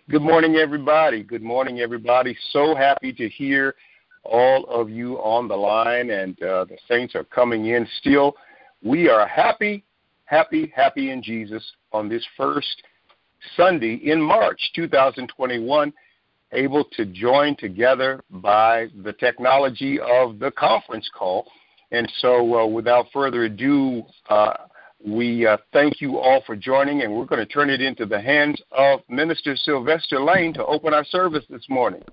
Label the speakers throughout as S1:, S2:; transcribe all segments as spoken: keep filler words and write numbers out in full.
S1: Good morning, everybody. Good morning, everybody. So happy to hear all of you on the line, and uh, the saints are coming in still. We are happy, happy, happy in Jesus on this first Sunday in March two thousand twenty-one, able to join together by the technology of the conference call. And so uh, without further ado, uh, we uh, thank you all for joining, and we're going to turn it into the hands of Minister Sylvester Lane to open our service this morning.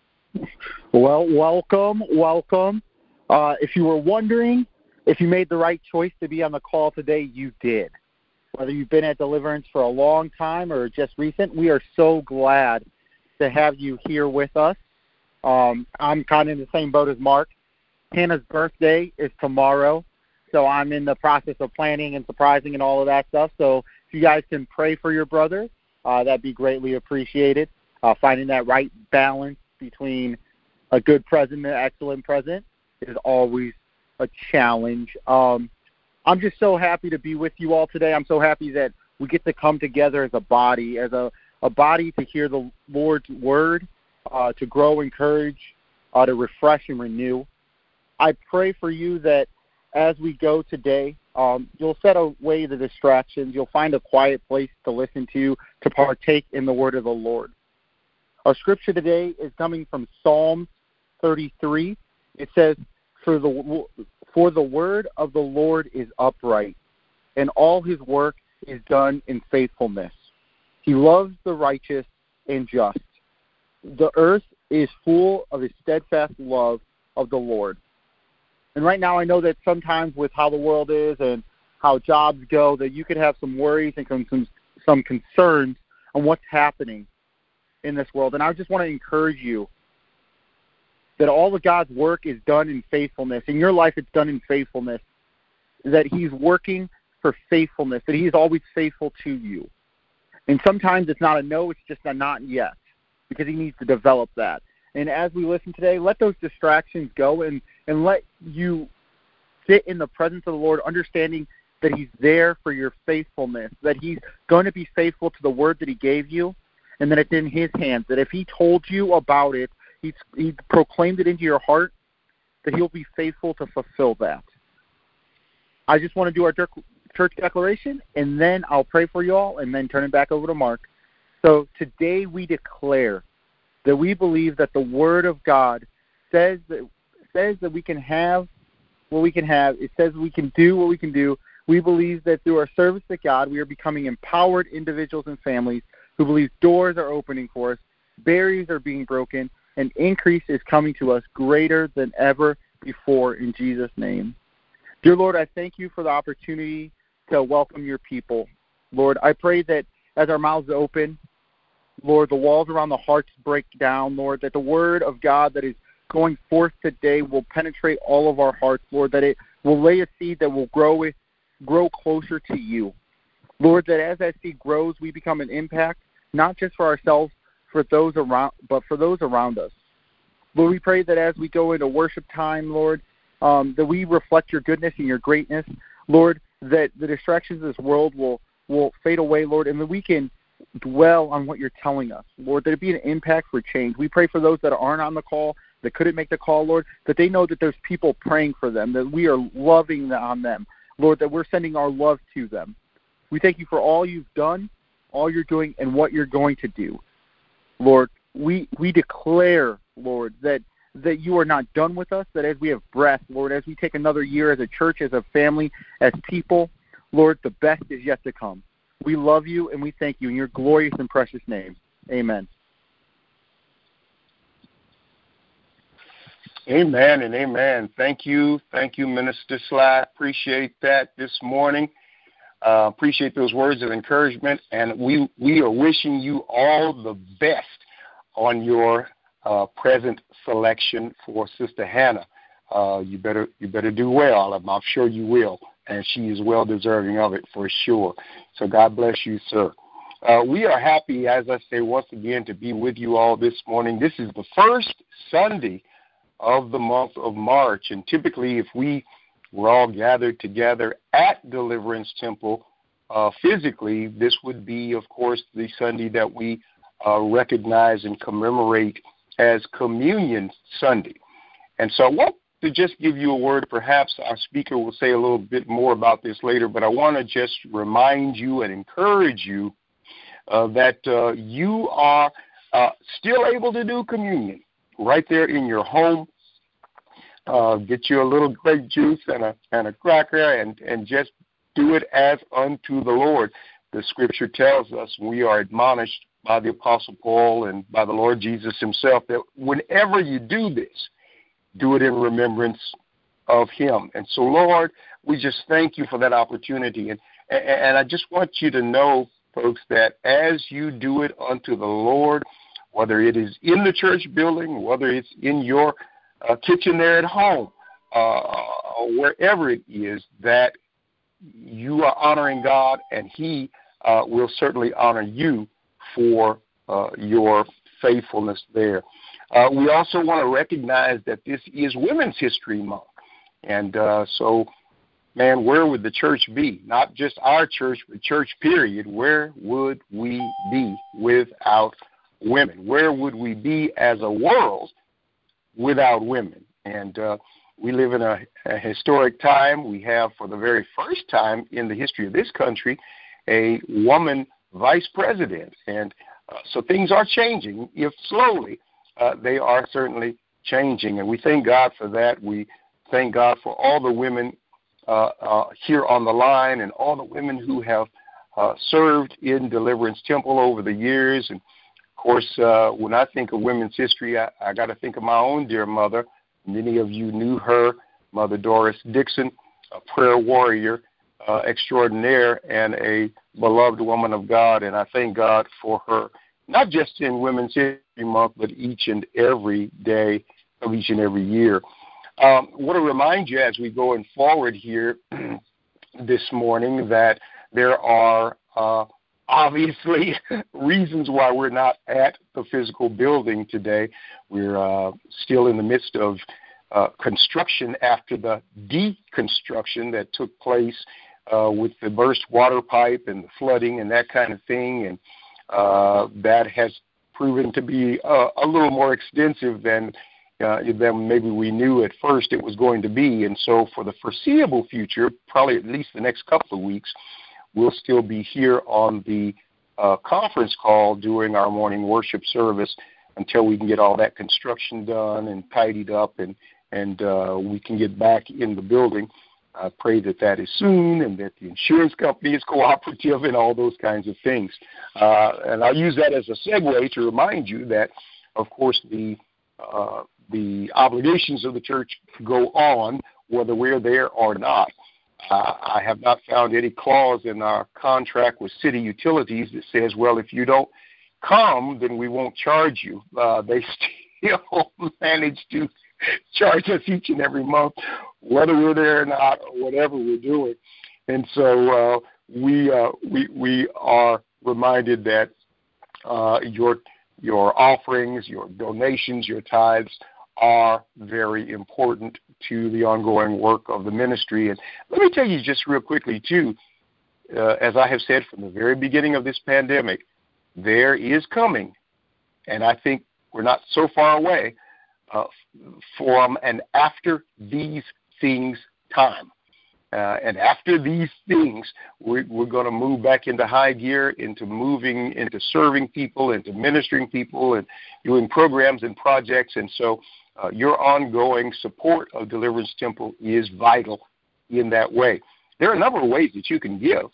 S2: Well, welcome, welcome. Uh, if you were wondering if you made the right choice to be on the call today, you did. Whether you've been at Deliverance for a long time or just recent, we are so glad to have you here with us. Um, I'm kind of in the same boat as Mark. Hannah's birthday is tomorrow. So I'm in the process of planning and surprising and all of that stuff. So if you guys can pray for your brother, uh, that'd be greatly appreciated. Uh, finding that right balance between a good present and an excellent present is always a challenge. Um, I'm just so happy to be with you all today. I'm so happy that we get to come together as a body, as a, a body to hear the Lord's word, uh, to grow, encourage, uh, to refresh and renew. I pray for you that as we go today, um, you'll set away the distractions. You'll find a quiet place to listen to, to partake in the word of the Lord. Our scripture today is coming from Psalm thirty-three. It says, for the, for the word of the Lord is upright, and all his work is done in faithfulness. He loves the righteous and just. The earth is full of his steadfast love of the Lord. And right now I know that sometimes with how the world is and how jobs go, that you could have some worries and some, some concerns on what's happening in this world. And I just want to encourage you that all of God's work is done in faithfulness. In your life, it's done in faithfulness, that he's working for faithfulness, that he's always faithful to you. And sometimes it's not a no, it's just a not yet, because he needs to develop that. And as we listen today, let those distractions go and, and let you sit in the presence of the Lord, understanding that he's there for your faithfulness, that he's going to be faithful to the word that he gave you, and that it's in his hands, that if he told you about it, he's, he proclaimed it into your heart, that he'll be faithful to fulfill that. I just want to do our church declaration, and then I'll pray for you all, and then turn it back over to Mark. So today we declare that we believe that the Word of God says that says that we can have what we can have. It says we can do what we can do. We believe that through our service to God, we are becoming empowered individuals and families who believe doors are opening for us, barriers are being broken, and increase is coming to us greater than ever before in Jesus' name. Dear Lord, I thank you for the opportunity to welcome your people. Lord, I pray that as our mouths open, Lord, the walls around the hearts break down, Lord, that the word of God that is going forth today will penetrate all of our hearts, Lord, that it will lay a seed that will grow grow closer to you. Lord, that as that seed grows, we become an impact, not just for ourselves, for those around, but for those around us. Lord, we pray that as we go into worship time, Lord, um, that we reflect your goodness and your greatness, Lord, that the distractions of this world will, will fade away, Lord, and that we can dwell on what you're telling us, Lord, that it be an impact for change. We pray for those that aren't on the call, that couldn't make the call, Lord, that they know that there's people praying for them, that we are loving on them, Lord, that we're sending our love to them. We thank you for all you've done, all you're doing, and what you're going to do. Lord, we we declare, Lord, that, that you are not done with us, that as we have breath, Lord, as we take another year as a church, as a family, as people, Lord, the best is yet to come. We love you, and we thank you in your glorious and precious name. Amen.
S1: Amen and amen. Thank you. Thank you, Minister Sly. Appreciate that this morning. Uh, appreciate those words of encouragement, and we, we are wishing you all the best on your uh, present selection for Sister Hannah. Uh, you better you better do well. I'm, I'm sure you will, and she is well deserving of it for sure. So God bless you, sir. Uh, we are happy, as I say once again, to be with you all this morning. This is the first Sunday of the month of March, and typically if we were all gathered together at Deliverance Temple uh, physically, this would be, of course, the Sunday that we uh, recognize and commemorate as Communion Sunday. And so I want to just give you a word. Perhaps our speaker will say a little bit more about this later, but I want to just remind you and encourage you uh, that uh, you are uh, still able to do communion right there in your home. Uh, get you a little grape juice and a and a cracker and, and just do it as unto the Lord. The scripture tells us, we are admonished by the Apostle Paul and by the Lord Jesus himself, that whenever you do this, do it in remembrance of him. And so, Lord, we just thank you for that opportunity. And, and I just want you to know, folks, that as you do it unto the Lord, whether it is in the church building, whether it's in your uh, kitchen there at home, uh, wherever it is, that you are honoring God, and he uh, will certainly honor you for uh, your faithfulness there. Uh, we also want to recognize that this is Women's History Month. And uh, so, man, where would the church be? Not just our church, but church period. Where would we be without women? Where would we be as a world without women? And uh, we live in a, a historic time. We have, for the very first time in the history of this country, a woman vice president. And uh, so things are changing, if slowly. Uh, they are certainly changing, and we thank God for that. We thank God for all the women uh, uh, here on the line and all the women who have uh, served in Deliverance Temple over the years. And, of course, uh, when I think of women's history, I, I got to think of my own dear mother. Many of you knew her, Mother Doris Dixon, a prayer warrior uh, extraordinaire and a beloved woman of God, and I thank God for her, not just in Women's History Month, but each and every day of each and every year. Um, I want to remind you as we go in forward here this morning that there are uh, obviously reasons why we're not at the physical building today. We're uh, still in the midst of uh, construction after the deconstruction that took place uh, with the burst water pipe and the flooding and that kind of thing, and uh, that has proven to be uh, a little more extensive than uh, than maybe we knew at first it was going to be. And so for the foreseeable future, probably at least the next couple of weeks, we'll still be here on the uh, conference call during our morning worship service until we can get all that construction done and tidied up, and, and uh, we can get back in the building. I pray that that is soon, and that the insurance company is cooperative and all those kinds of things. Uh, and I'll use that as a segue to remind you that, of course, the uh, the obligations of the church go on whether we're there or not. Uh, I have not found any clause in our contract with city utilities that says, well, if you don't come, then we won't charge you. Uh, they still manage to charge us each and every month, whether we're there or not, or whatever we're doing. And so uh, we uh, we we are reminded that uh, your your offerings, your donations, your tithes are very important to the ongoing work of the ministry. And let me tell you just real quickly, too, uh, as I have said from the very beginning of this pandemic, there is coming, and I think we're not so far away, uh, from an after these things time. Uh, and after these things, we're, we're going to move back into high gear, into moving, into serving people, into ministering people, and doing programs and projects. And so uh, your ongoing support of Deliverance Temple is vital in that way. There are a number of ways that you can give.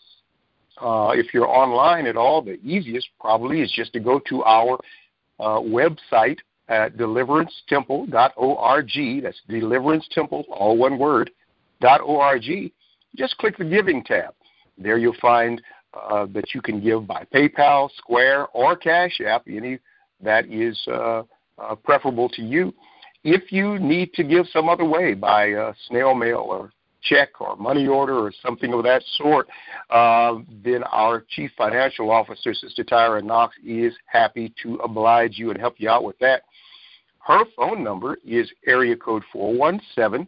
S1: Uh, if you're online at all, the easiest probably is just to go to our uh, website at deliverance temple dot org. That's Deliverance Temple, all one word, .org. Just click the Giving tab. There you'll find uh, that you can give by PayPal, Square, or Cash App, any that is uh, uh, preferable to you. If you need to give some other way, by uh, snail mail or check or money order or something of that sort, uh, then our Chief Financial Officer, Sister Tyra Knox, is happy to oblige you and help you out with that. Her phone number is area code four one seven,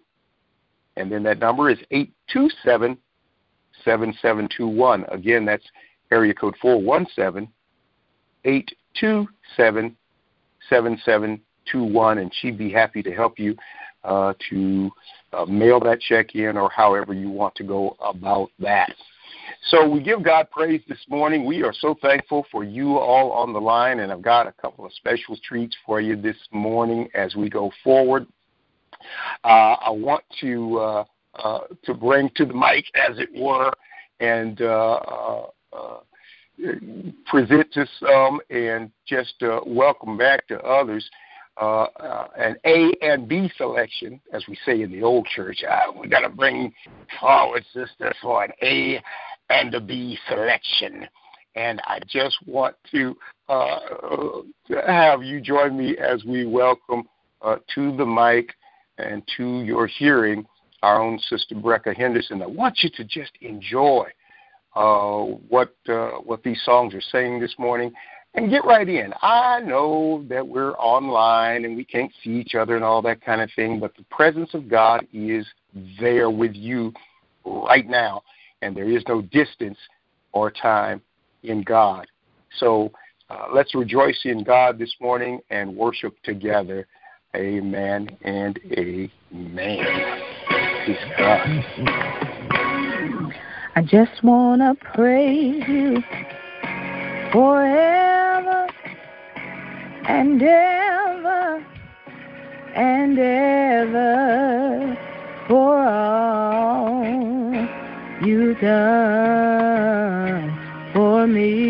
S1: and then that number is eight two seven, seven seven two one. Again, that's area code four one seven, eight two seven seven seven two one, and she'd be happy to help you uh, to uh, mail that check in or however you want to go about that. So we give God praise this morning. We are so thankful for you all on the line, and I've got a couple of special treats for you this morning as we go forward. Uh, I want to uh, uh, to bring to the mic, as it were, and uh, uh, uh, present to some and just uh, welcome back to others uh, uh, an A and B selection, as we say in the old church. Uh, we got to bring forward, sisters, for an A and a B selection. And I just want to uh, have you join me as we welcome uh, to the mic and to your hearing our own Sister Brecca Henderson. I want you to just enjoy uh, what uh, what these songs are saying this morning and get right in. I know that we're online and we can't see each other and all that kind of thing, but the presence of God is there with you right now, and there is no distance or time in God. So uh, let's rejoice in God this morning and worship together. Amen and amen. Peace God.
S3: I just want to praise you forever and ever and ever for all you've done for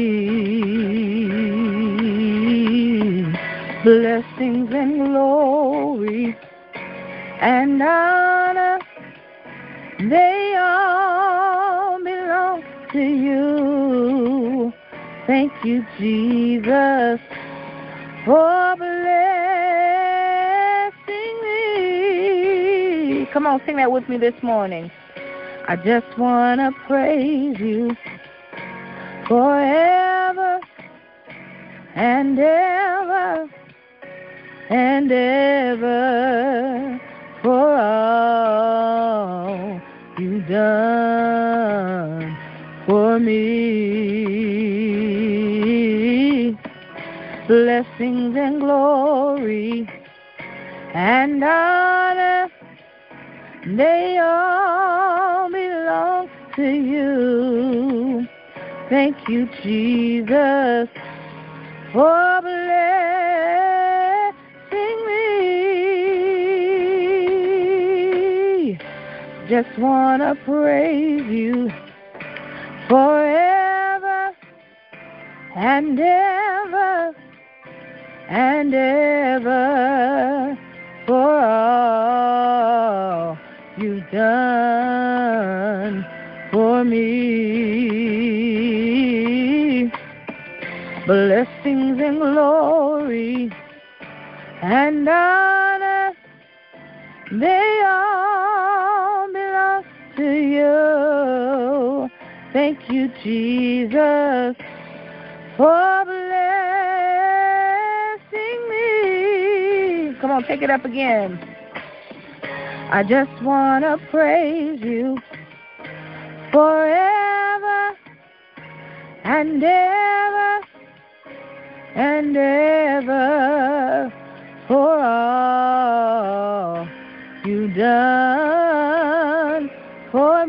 S3: me. Blessings and glory and honor, they all belong to you. Thank you, Jesus, for blessing me. Come on, sing that with me this morning. I just want to praise you forever and ever and ever for all you've done for me. Blessings and glory and honor, they all belong to you. Thank you, Jesus, for blessing me. Just want to praise you forever and ever and ever for all you've done for me. Blessings and glory and honor, they all belong to you. Thank you, Jesus, for blessing me. Come on, take it up again. I just want to praise you forever and ever and ever for all you've done for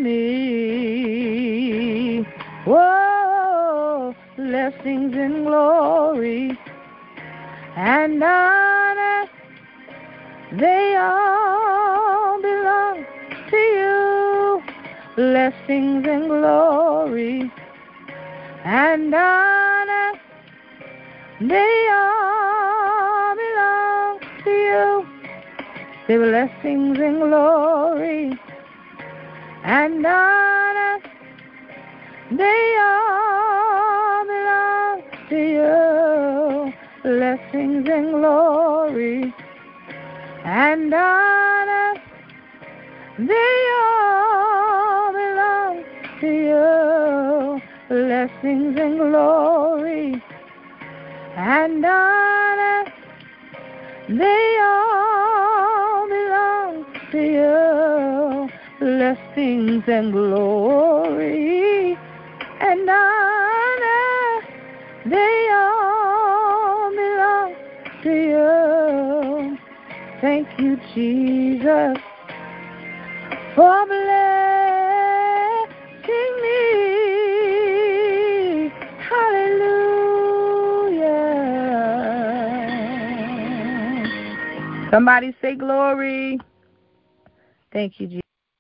S3: me. Whoa, blessings and glory and honor, they all belong to you. Blessings and glory and honor, they all belong to you. The blessings and glory and honor, they all belong to you. Blessings and glory and honor, they all belong to you. Blessings and glory and honor, they all belong to you. Blessings and glory and honor, they all Thank you, Jesus, for blessing me. Hallelujah. Somebody say glory. Thank you, Jesus.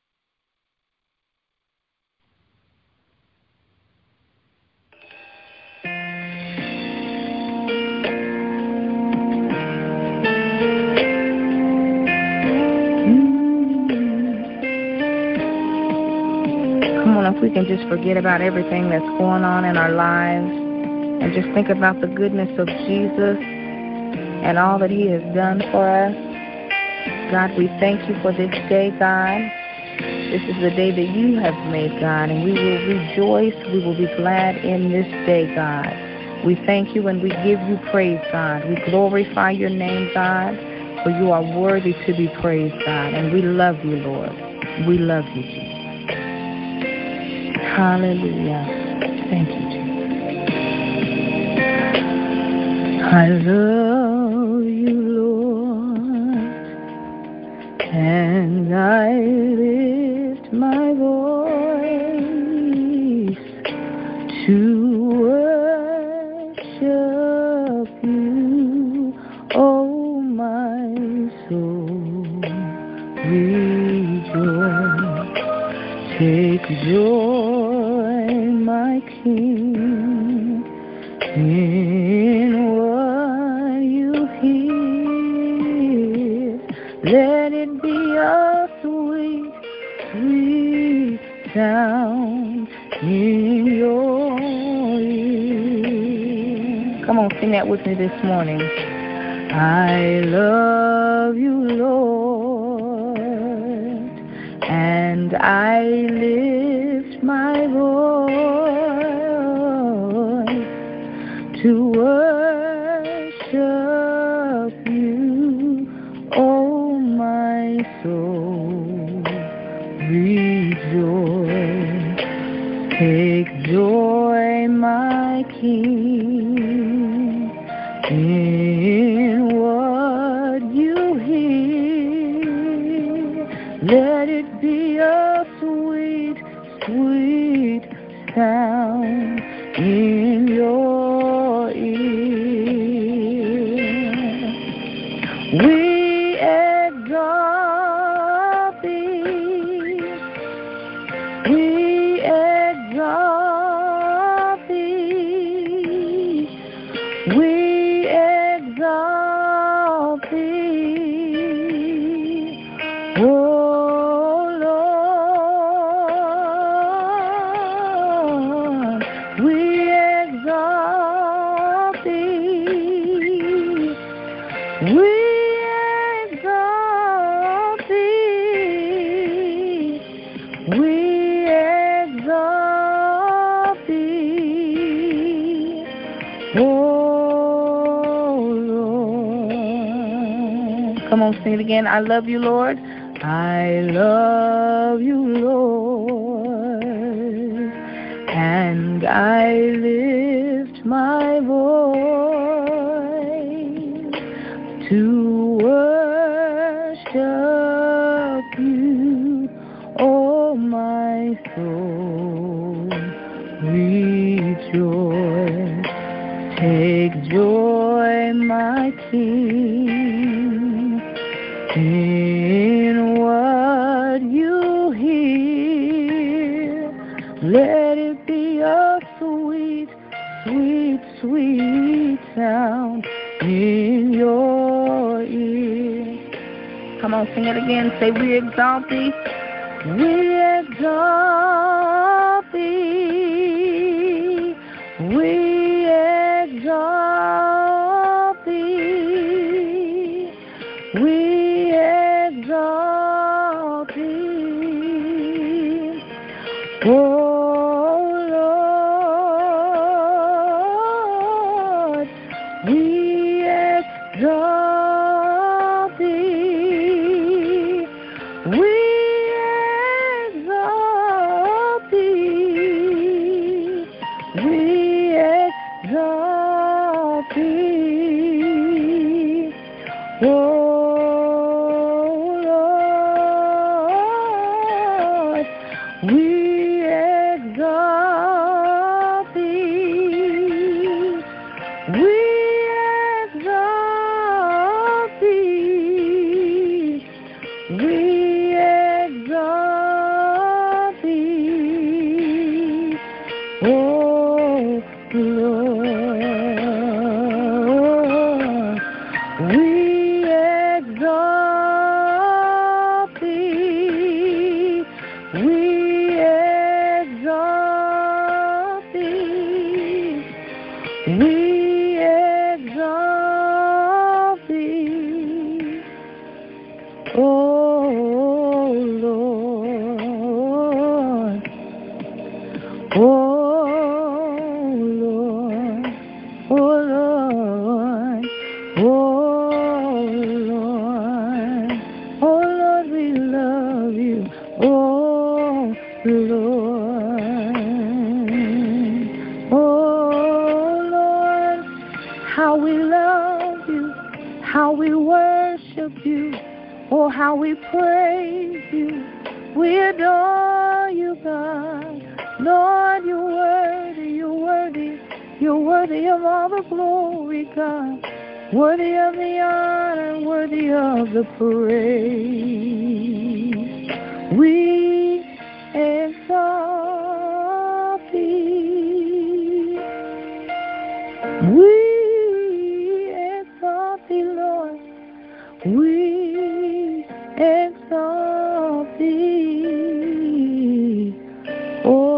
S3: If we can just forget about everything that's going on in our lives and just think about the goodness of Jesus and all that he has done for us. God, we thank you for this day, God. This is the day that you have made, God, and we will rejoice. We will be glad in this day, God. We thank you and we give you praise, God. We glorify your name, God, for you are worthy to be praised, God, and we love you, Lord. We love you, Jesus. Hallelujah. Thank you, Jesus. I love you, Lord, and I lift my voice to worship you, oh my soul, rejoice. Take joy, my King, in what you hear. Let it be a sweet, sweet sound in your ear. Come on, sing that with me this morning. I love you, Lord, and I lift my voice to worship you, oh my soul, rejoice. Take joy, my King, in what you hear. Let it be a sweet, sweet sound in your ear. We exalt thee. We exalt thee. We exalt thee, oh Lord. We exalt thee. We exalt thee. We exalt thee, oh Lord. Come on, sing it again. I love you, Lord. I love you, Lord, and I lift my voice to worship you, oh my soul, rejoice. Take joy, my King, in what you hear. Let it be a sweet, sweet, sweet sound in your ear. Come on, sing it again. Say, we exalt thee. We exalt thee. We exalt thee. We exalt thee, oh Lord. We exalt thee. We exalt thee. We exalt thee, oh We exalt thee, oh Lord, oh Lord, oh Lord, oh Lord, oh Lord, we love you, oh Lord, oh Lord, how we love you, how we worship you, oh how we praise you, we adore you, God. Lord, you're worthy, you're worthy, you're worthy of all the glory, God. Worthy of the honor, worthy of the praise. We exalt thee. We exalt thee, Lord. We exalt thee. Oh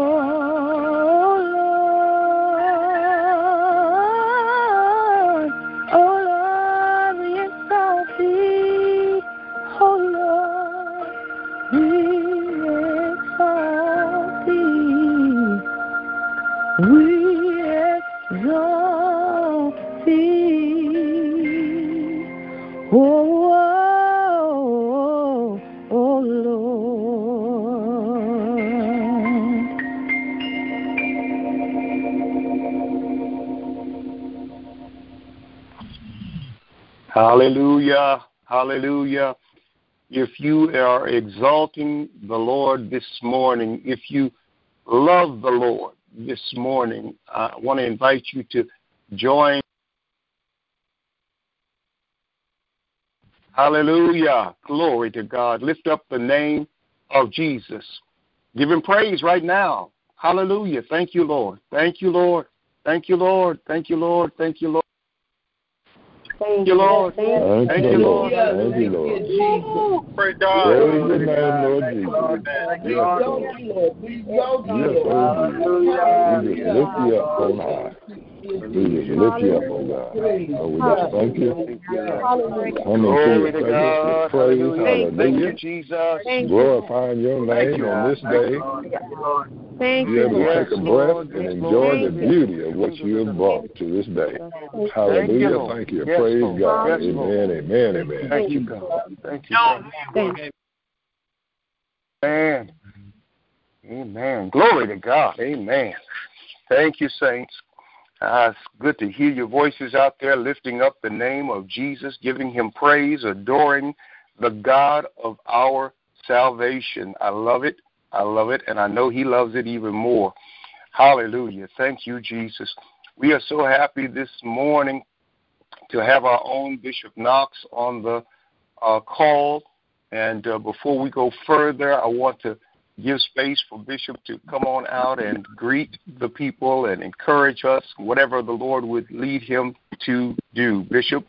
S3: Lord, oh Lord, we exalt thee. Oh Lord, we exalt thee. We exalt thee. Oh, oh, oh Lord.
S1: Hallelujah. Hallelujah. If you are exalting the Lord this morning, if you love the Lord this morning, I want to invite you to join. Hallelujah. Glory to God. Lift up the name of Jesus. Give him praise right now. Hallelujah. Thank you, Lord. Thank you, Lord. Thank you, Lord. Thank you, Lord. Thank you, Lord. Thank you, Lord.
S4: Thank,
S1: Thank
S4: you,
S1: you,
S4: Lord.
S1: Lord.
S4: Thank you, Lord.
S1: Praise God.
S4: Praise your name, Lord Jesus.
S5: Yes, Lord.
S4: Yes, oh Jesus. We just lift you up on high. We just lift you up, oh God. Oh, we just thank you. Come into your presence with praise. Hallelujah.
S1: Thank you, Jesus.
S4: Glorifying your name on this day.
S3: Thank
S4: Be able
S3: you.
S4: to take a breath and enjoy the beauty of what you have brought to this day. Hallelujah. Thank you. Praise God. Amen, amen, amen.
S1: Thank you, God. Thank you, God. Amen. Amen. Glory to God. Amen. Thank you, saints. Uh, it's good to hear your voices out there lifting up the name of Jesus, giving him praise, adoring the God of our salvation. I love it. I love it, and I know he loves it even more. Hallelujah. Thank you, Jesus. We are so happy this morning to have our own Bishop Knox on the uh, call. And uh, before we go further, I want to give space for Bishop to come on out and greet the people and encourage us, whatever the Lord would lead him to do. Bishop.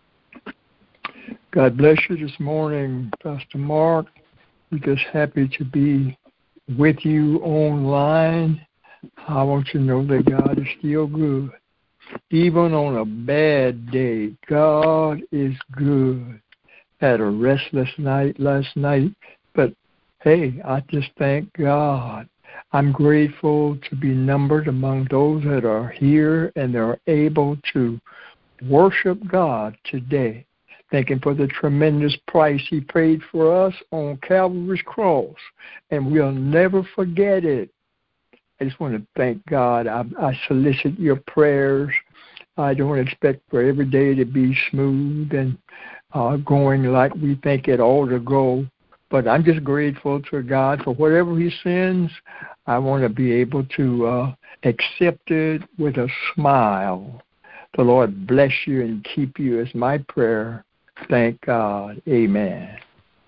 S6: God bless you this morning, Pastor Mark. We're just happy to be with you online. I want you to know that God is still good. Even on a bad day, God is good. Had a restless night last night, but hey, I just thank God. I'm grateful to be numbered among those that are here and are able to worship God today. Thanking for the tremendous price he paid for us on Calvary's cross, and we'll never forget it. I just want to thank God. I, I solicit your prayers. I don't expect for every day to be smooth and uh, going like we think it ought to go, but I'm just grateful to God for whatever he sends. I want to be able to uh, accept it with a smile. The Lord bless you and keep you is my prayer. Thank God. Amen.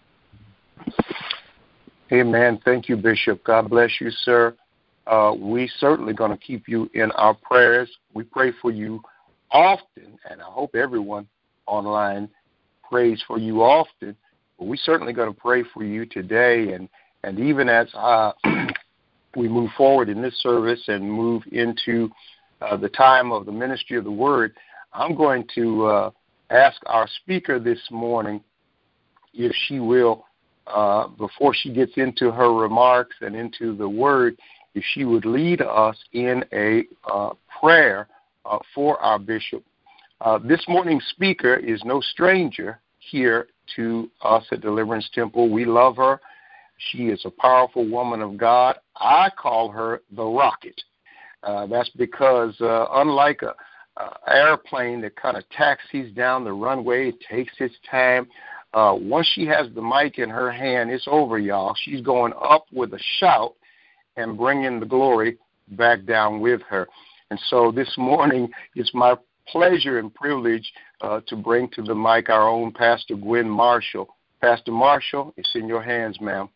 S1: Amen. Thank you, Bishop. God bless you, sir. Uh, we certainly going to keep you in our prayers. We pray for you often, and I hope everyone online prays for you often. But we certainly going to pray for you today, and, and even as uh, we move forward in this service and move into uh, the time of the ministry of the word, I'm going to uh, ask our speaker this morning if she will, uh, before she gets into her remarks and into the word, if she would lead us in a uh, prayer uh, for our bishop. Uh, this morning's speaker is no stranger here to us at Deliverance Temple. We love her. She is a powerful woman of God. I call her the Rocket. Uh, that's because uh, unlike a, a airplane that kind of taxis down the runway, it takes its time. Uh, once she has the mic in her hand, it's over, y'all. She's going up with a shout and bringing the glory back down with her. And so this morning, it's my pleasure and privilege uh, to bring to the mic our own Pastor Gwen Marshall. Pastor Marshall, it's in your hands, ma'am.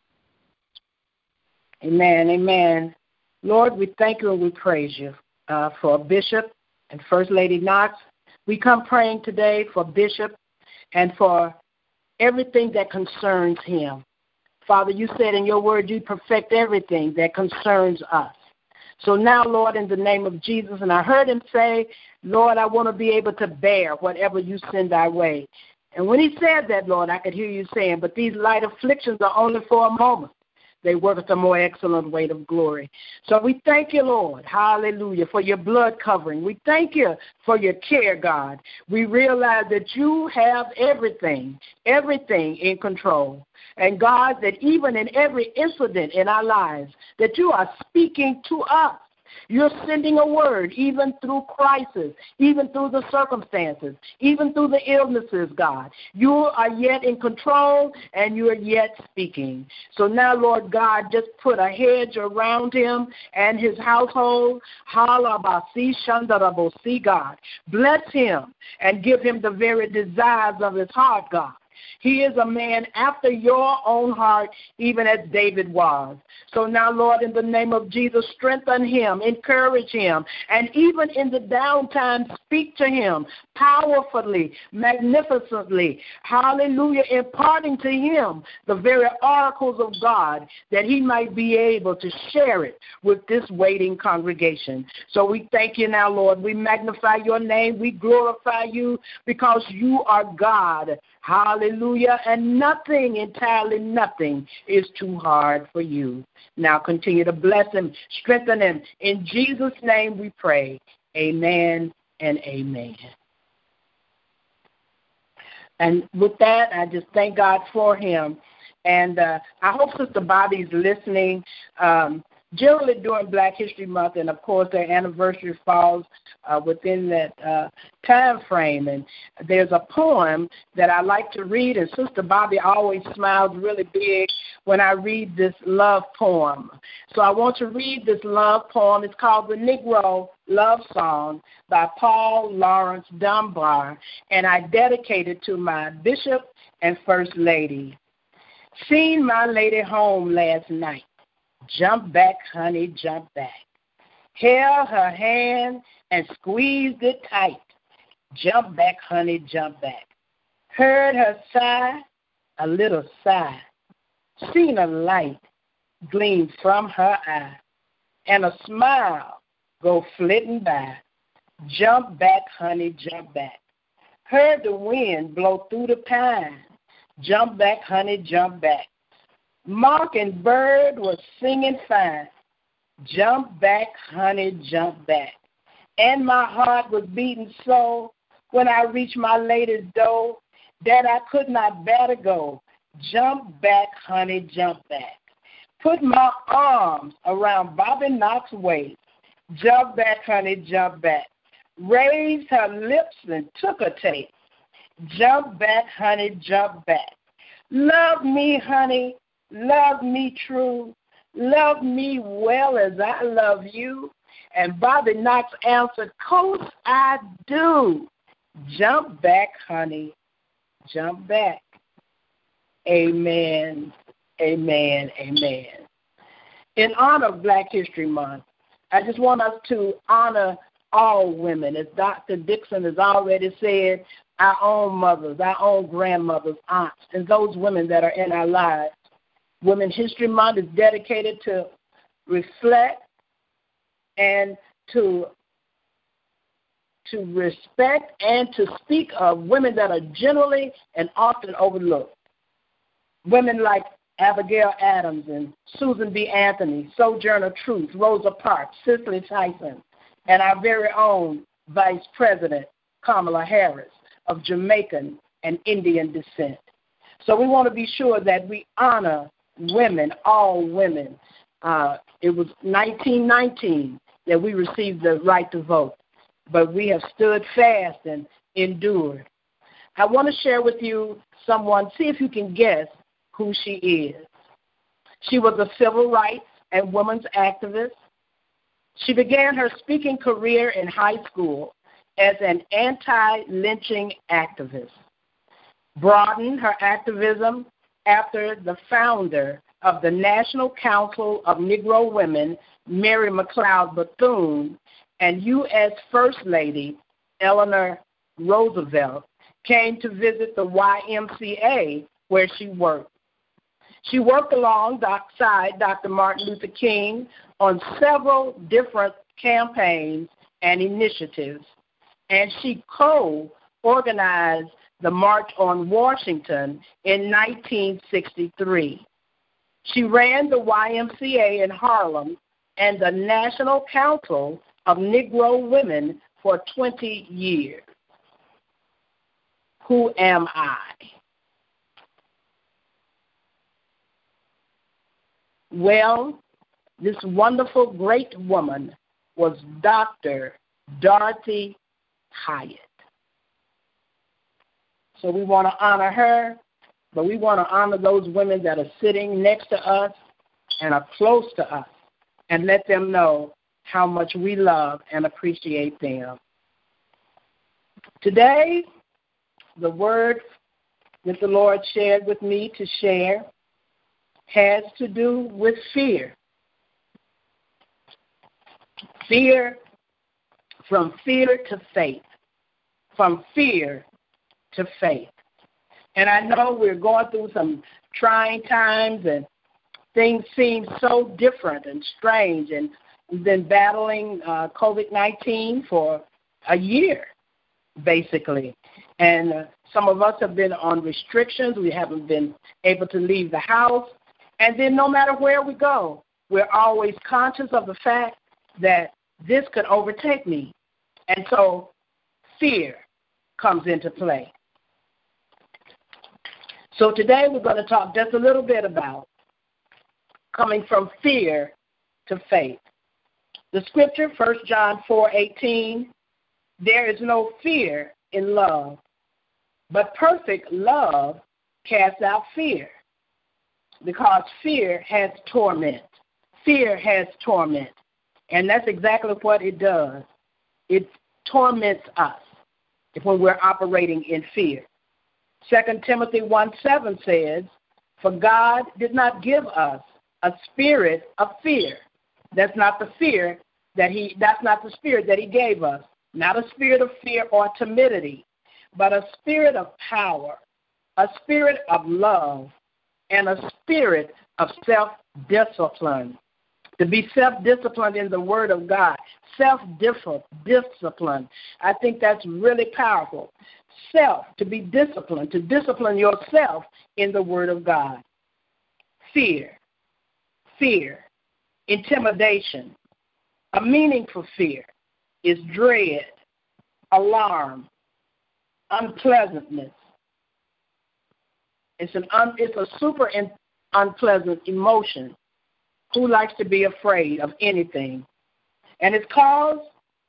S5: Amen, amen. Lord, we thank you and we praise you uh, for Bishop and First Lady Knox. We come praying today for Bishop and for everything that concerns him. Father, you said in your word you perfect everything that concerns us. So now, Lord, in the name of Jesus, and I heard him say, Lord, I want to be able to bear whatever you send our way. And when he said that, Lord, I could hear you saying, but these light afflictions are only for a moment. They work at a more excellent weight of glory. So we thank you, Lord, hallelujah, for your blood covering. We thank you for your care, God. We realize that you have everything, everything in control. And, God, that even in every incident in our lives, that you are speaking to us. You're sending a word even through crisis, even through the circumstances, even through the illnesses, God. You are yet in control and you are yet speaking. So now, Lord God, just put a hedge around him and his household. Halabasi shandarabosi, God. Bless him and give him the very desires of his heart, God. He is a man after your own heart, even as David was. So now, Lord, in the name of Jesus, strengthen him, encourage him, and even in the downtime, speak to him powerfully, magnificently, hallelujah, imparting to him the very oracles of God that he might be able to share it with this waiting congregation. So we thank you now, Lord. We magnify your name. We glorify you because you are God. Hallelujah. And nothing, entirely nothing, is too hard for you. Now continue to bless him, strengthen him. In Jesus' name we pray. Amen and amen. And with that, I just thank God for him. And uh, I hope Sister Bobby's listening. Um, generally during Black History Month, and, of course, their anniversary falls uh, within that uh, time frame. And there's a poem that I like to read, and Sister Bobby always smiles really big when I read this love poem. So I want to read this love poem. It's called The Negro Love Song by Paul Laurence Dunbar, and I dedicate it to my bishop and first lady. Seen my lady home last night. Jump back, honey, jump back. Held her hand and squeezed it tight. Jump back, honey, jump back. Heard her sigh, a little sigh. Seen a light gleam from her eye, and a smile go flitting by. Jump back, honey, jump back. Heard the wind blow through the pine. Jump back, honey, jump back. Mockingbird was singing fine. Jump back, honey, jump back. And my heart was beating so when I reached my lady's door that I could not bear to go. Jump back, honey, jump back. Put my arms around Bobby Knox's waist. Jump back, honey, jump back. Raised her lips and took a taste. Jump back, honey, jump back. Love me, honey. Love me true. Love me well as I love you. And Bobby Knox answered, course I do. Jump back, honey. Jump back. Amen. Amen. Amen. In honor of Black History Month, I just want us to honor all women. As Doctor Dixon has already said, our own mothers, our own grandmothers, aunts, and those women that are in our lives. Women's History Month is dedicated to reflect and to to respect and to speak of women that are generally and often overlooked. Women like Abigail Adams and Susan B. Anthony, Sojourner Truth, Rosa Parks, Cicely Tyson, and our very own Vice President Kamala Harris of Jamaican and Indian descent. So we want to be sure that we honor women, all women. Uh, it was nineteen nineteen that we received the right to vote, but we have stood fast and endured. I want to share with you someone, see if you can guess who she is. She was a civil rights and women's activist. She began her speaking career in high school as an anti-lynching activist, broadened her activism after the founder of the National Council of Negro Women, Mary McLeod Bethune, and U S First Lady Eleanor Roosevelt came to visit the Y M C A where she worked. She worked alongside Doctor Martin Luther King on several different campaigns and initiatives, and she co-organized the March on Washington in nineteen sixty-three. She ran the Y M C A in Harlem and the National Council of Negro Women for twenty years. Who am I? Well, this wonderful, great woman was Doctor Dorothy Hyatt. So we want to honor her, but we want to honor those women that are sitting next to us and are close to us and let them know how much we love and appreciate them. Today, the word that the Lord shared with me to share has to do with fear. Fear, from fear to faith, from fear to faith. And I know we're going through some trying times and things seem so different and strange, and we've been battling uh, COVID nineteen for a year, basically. And uh, some of us have been on restrictions. We haven't been able to leave the house. And then no matter where we go, we're always conscious of the fact that this could overtake me. And so fear comes into play. So today we're going to talk just a little bit about coming from fear to faith. The scripture, First John four eighteen, there is no fear in love, but perfect love casts out fear, because fear has torment. Fear has torment, and that's exactly what it does. It torments us when we're operating in fear. Second Timothy one seven says, for God did not give us a spirit of fear. That's not the fear that he, that's not the spirit that he gave us. Not a spirit of fear or timidity, but a spirit of power, a spirit of love, and a spirit of self-discipline. To be self-disciplined in the Word of God, self-discipline. I think that's really powerful. Self, to be disciplined, to discipline yourself in the Word of God. Fear, fear, intimidation. A meaning for fear is dread, alarm, unpleasantness. It's an un, it's a super in, unpleasant emotion. Who likes to be afraid of anything? And it's caused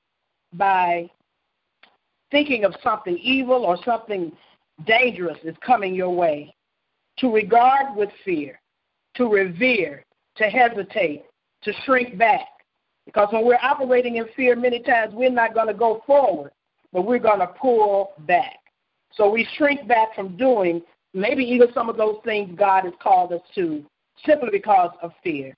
S5: by thinking of something evil or something dangerous is coming your way. To regard with fear, to revere, to hesitate, to shrink back. Because when we're operating in fear, many times we're not going to go forward, but we're going to pull back. So we shrink back from doing maybe even some of those things God has called us to simply because of fear.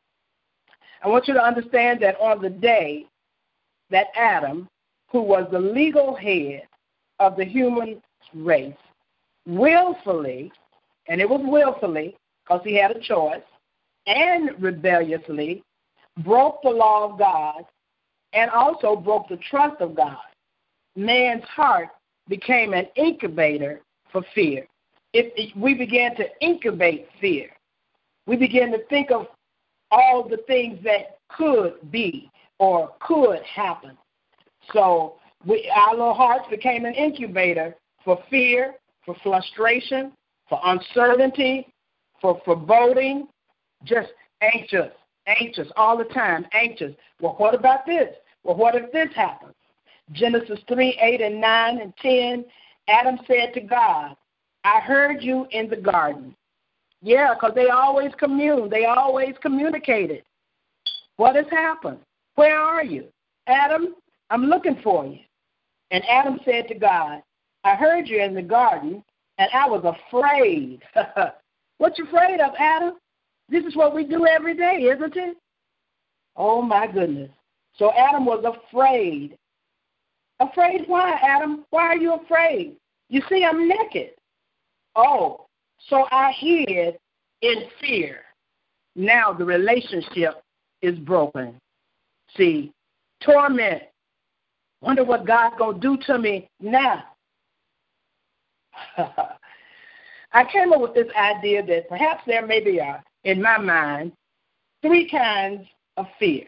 S5: I want you to understand that on the day that Adam, who was the legal head of the human race, willfully, and it was willfully because he had a choice, and rebelliously broke the law of God and also broke the trust of God. man's heart became an incubator for fear. It, it, we began to incubate fear. We began to think of all the things that could be or could happen. So we, our little hearts became an incubator for fear, for frustration, for uncertainty, for foreboding, just anxious, anxious all the time, anxious. Well, what about this? Well, what if this happens? Genesis three, eight, and nine, and ten, Adam said to God, I heard you in the garden. Yeah, because they always communed. They always communicated. What has happened? Where are you? Adam, I'm looking for you. And Adam said to God, I heard you in the garden, and I was afraid. What you afraid of, Adam? This is what we do every day, isn't it? Oh, my goodness. So Adam was afraid. Afraid why, Adam? Why are you afraid? You see, I'm naked. Oh, so I hid in fear. Now the relationship is broken. See, torment. Wonder what God's going to do to me now. I came up with this idea that perhaps there may be, a, in my mind, three kinds of fear.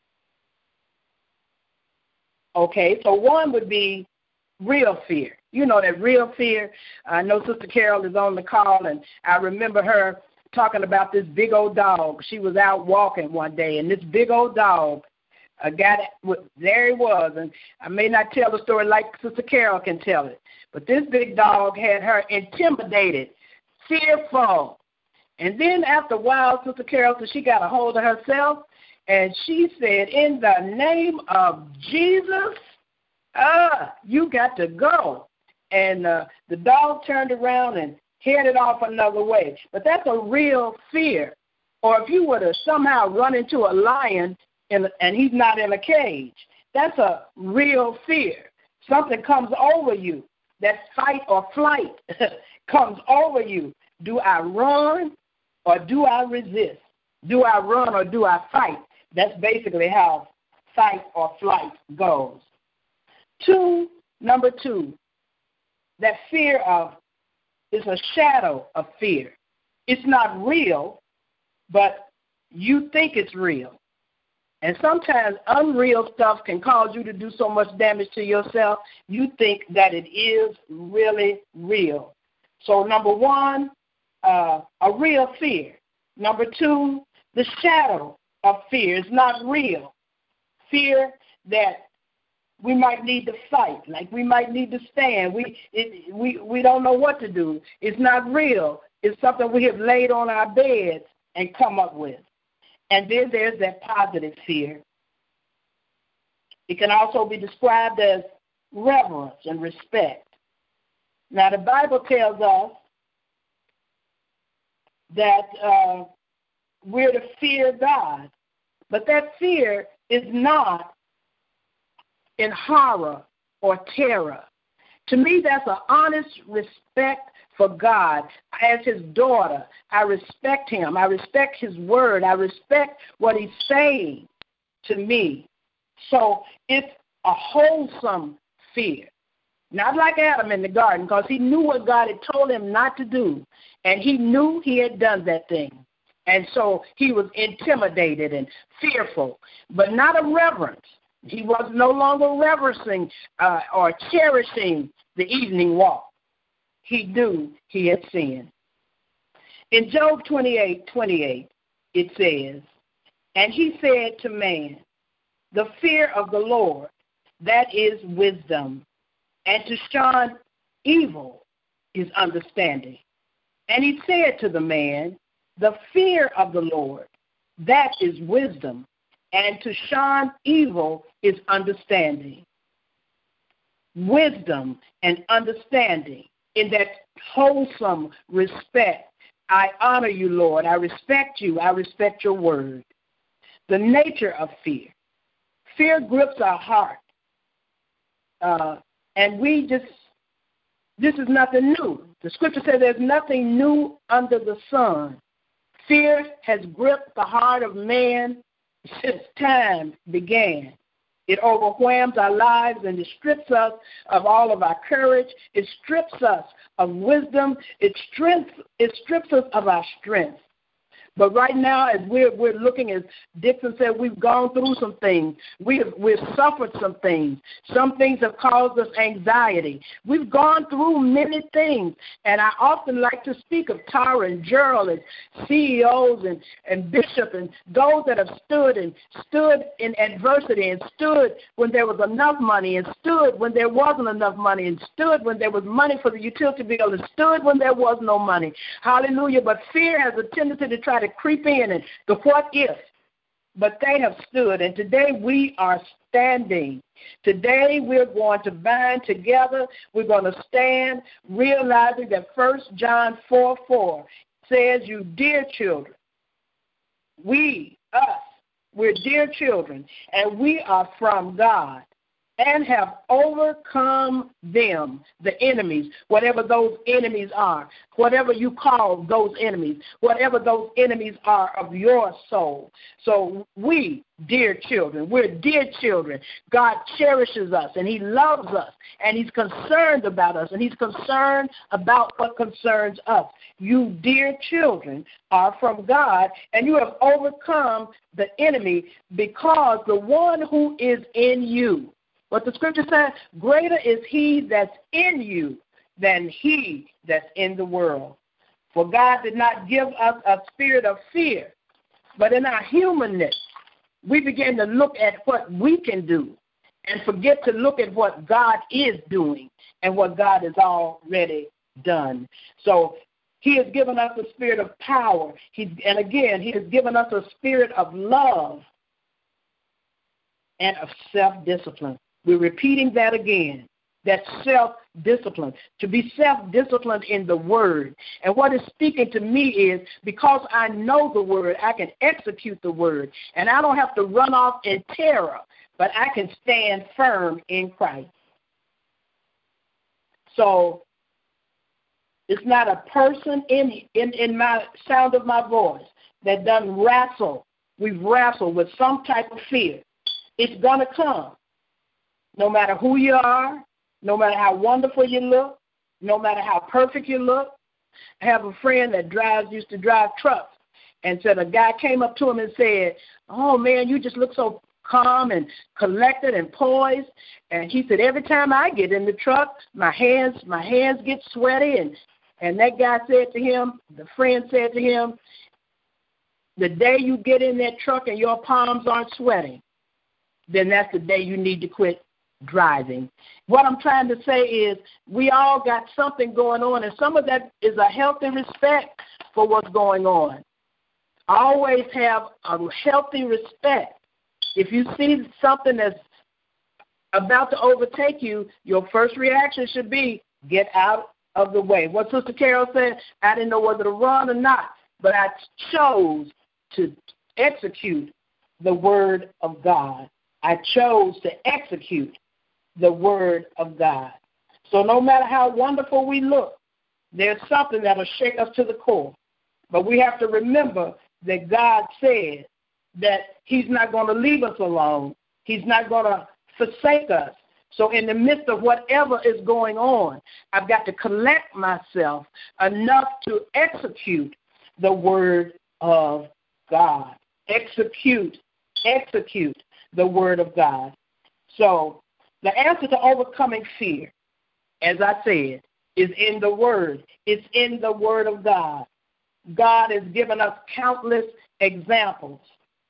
S5: Okay, so one would be real fear. You know that real fear. I know Sister Carol is on the call, and I remember her talking about this big old dog. She was out walking one day, and this big old dog, a guy that, there he was, and I may not tell the story like Sister Carol can tell it, but this big dog had her intimidated, fearful. And then after a while, Sister Carol said she got a hold of herself, and she said, in the name of Jesus, ah, you got to go. And uh, the dog turned around and headed off another way. But that's a real fear. Or if you were to somehow run into a lion in, and he's not in a cage, that's a real fear. Something comes over you. That fight or flight comes over you. Do I run or do I resist? Do I run or do I fight? That's basically how fight or flight goes. Two, number two, that fear of is a shadow of fear. It's not real, but you think it's real. And sometimes unreal stuff can cause you to do so much damage to yourself, you think that it is really real. So number one, uh, a real fear. Number two, the shadow of fear is not real. Fear that we might need to fight, like we might need to stand. We it, we we don't know what to do. It's not real. It's something we have laid on our beds and come up with. And then there's that positive fear. It can also be described as reverence and respect. Now, the Bible tells us that uh, we're to fear God, but that fear is not in horror or terror. To me, that's an honest respect for God. As his daughter, I respect him. I respect his word. I respect what he's saying to me. So it's a wholesome fear. Not like Adam in the garden, because he knew what God had told him not to do, and he knew he had done that thing. And so he was intimidated and fearful, but not a reverence. He was no longer reverencing uh, or cherishing the evening walk. He knew he had sinned. In Job twenty-eight twenty-eight, it says, and he said to man, the fear of the Lord, that is wisdom, and to shun evil is understanding. And he said to the man, the fear of the Lord, that is wisdom, and to shun evil is understanding. Wisdom and understanding in that wholesome respect. I honor you, Lord. I respect you. I respect your word. The nature of fear. Fear grips our heart. Uh, and we just, this is nothing new. The scripture says there's nothing new under the sun. Fear has gripped the heart of man since time began. It overwhelms our lives, and it strips us of all of our courage. It strips us of wisdom. It strips, it strips us of our strength. But right now, as we're, we're looking, as Dixon said, we've gone through some things. We have, we've suffered some things. Some things have caused us anxiety. We've gone through many things. And I often like to speak of Tara and Gerald and C E Os and, and Bishop and those that have stood and stood in adversity and stood when there was enough money and stood when there wasn't enough money and stood when there was money for the utility bill and stood when there was no money. Hallelujah. But fear has a tendency to try to creep in and the what if, but they have stood, and today we are standing. Today we're going to bind together. We're going to stand, realizing that First John four four says, you dear children, we, us, we're dear children, and we are from God, and have overcome them, the enemies, whatever those enemies are, whatever you call those enemies, whatever those enemies are of your soul. So we, dear children, we're dear children. God cherishes us, and he loves us, and he's concerned about us, and he's concerned about what concerns us. You, dear children, are from God, and you have overcome the enemy, because the one who is in you, what the scripture says, greater is he that's in you than he that's in the world. For God did not give us a spirit of fear, but in our humanness, we begin to look at what we can do and forget to look at what God is doing and what God has already done. So he has given us a spirit of power. He, and again, he has given us a spirit of love and of self-discipline. We're repeating that again. That's self-discipline, to be self-disciplined in the word. And what is speaking to me is, because I know the word, I can execute the word. And I don't have to run off in terror, but I can stand firm in Christ. So it's not a person in, in, in my sound of my voice that doesn't wrestle. We've wrestled with some type of fear. It's going to come. No matter who you are, no matter how wonderful you look, no matter how perfect you look. I have a friend that drives, used to drive trucks, and said a guy came up to him and said, oh, man, you just look so calm and collected and poised. And he said, every time I get in the truck, my hands my hands get sweaty. And, and that guy said to him, the friend said to him, the day you get in that truck and your palms aren't sweating, then that's the day you need to quit driving. What I'm trying to say is we all got something going on, and some of that is a healthy respect for what's going on. Always have a healthy respect. If you see something that's about to overtake you, your first reaction should be get out of the way. What Sister Carol said, I didn't know whether to run or not, but I chose to execute the word of God. I chose to execute the word of God. So no matter how wonderful we look, there's something that will shake us to the core. But we have to remember that God said that he's not going to leave us alone. He's not going to forsake us. So in the midst of whatever is going on, I've got to collect myself enough to execute the word of God. Execute, execute the word of God. So the answer to overcoming fear, as I said, is in the word. It's in the word of God. God has given us countless examples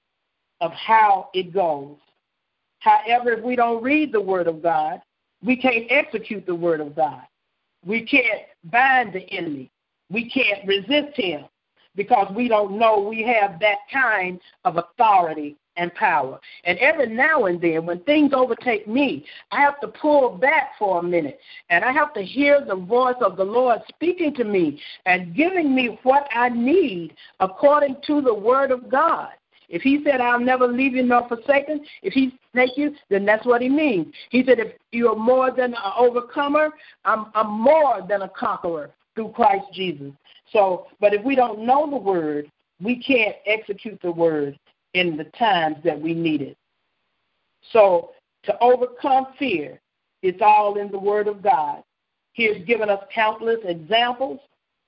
S5: of how it goes. However, if we don't read the word of God, we can't execute the word of God. We can't bind the enemy. We can't resist him because we don't know we have that kind of authority and power. And every now and then, when things overtake me, I have to pull back for a minute, and I have to hear the voice of the Lord speaking to me and giving me what I need according to the word of God. If he said, I'll never leave you nor forsaken, if he take you, then that's what he means. He said, if you're more than an overcomer, I'm, I'm more than a conqueror through Christ Jesus. So, but if we don't know the word, we can't execute the word in the times that we need it. So to overcome fear, it's all in the Word of God. He has given us countless examples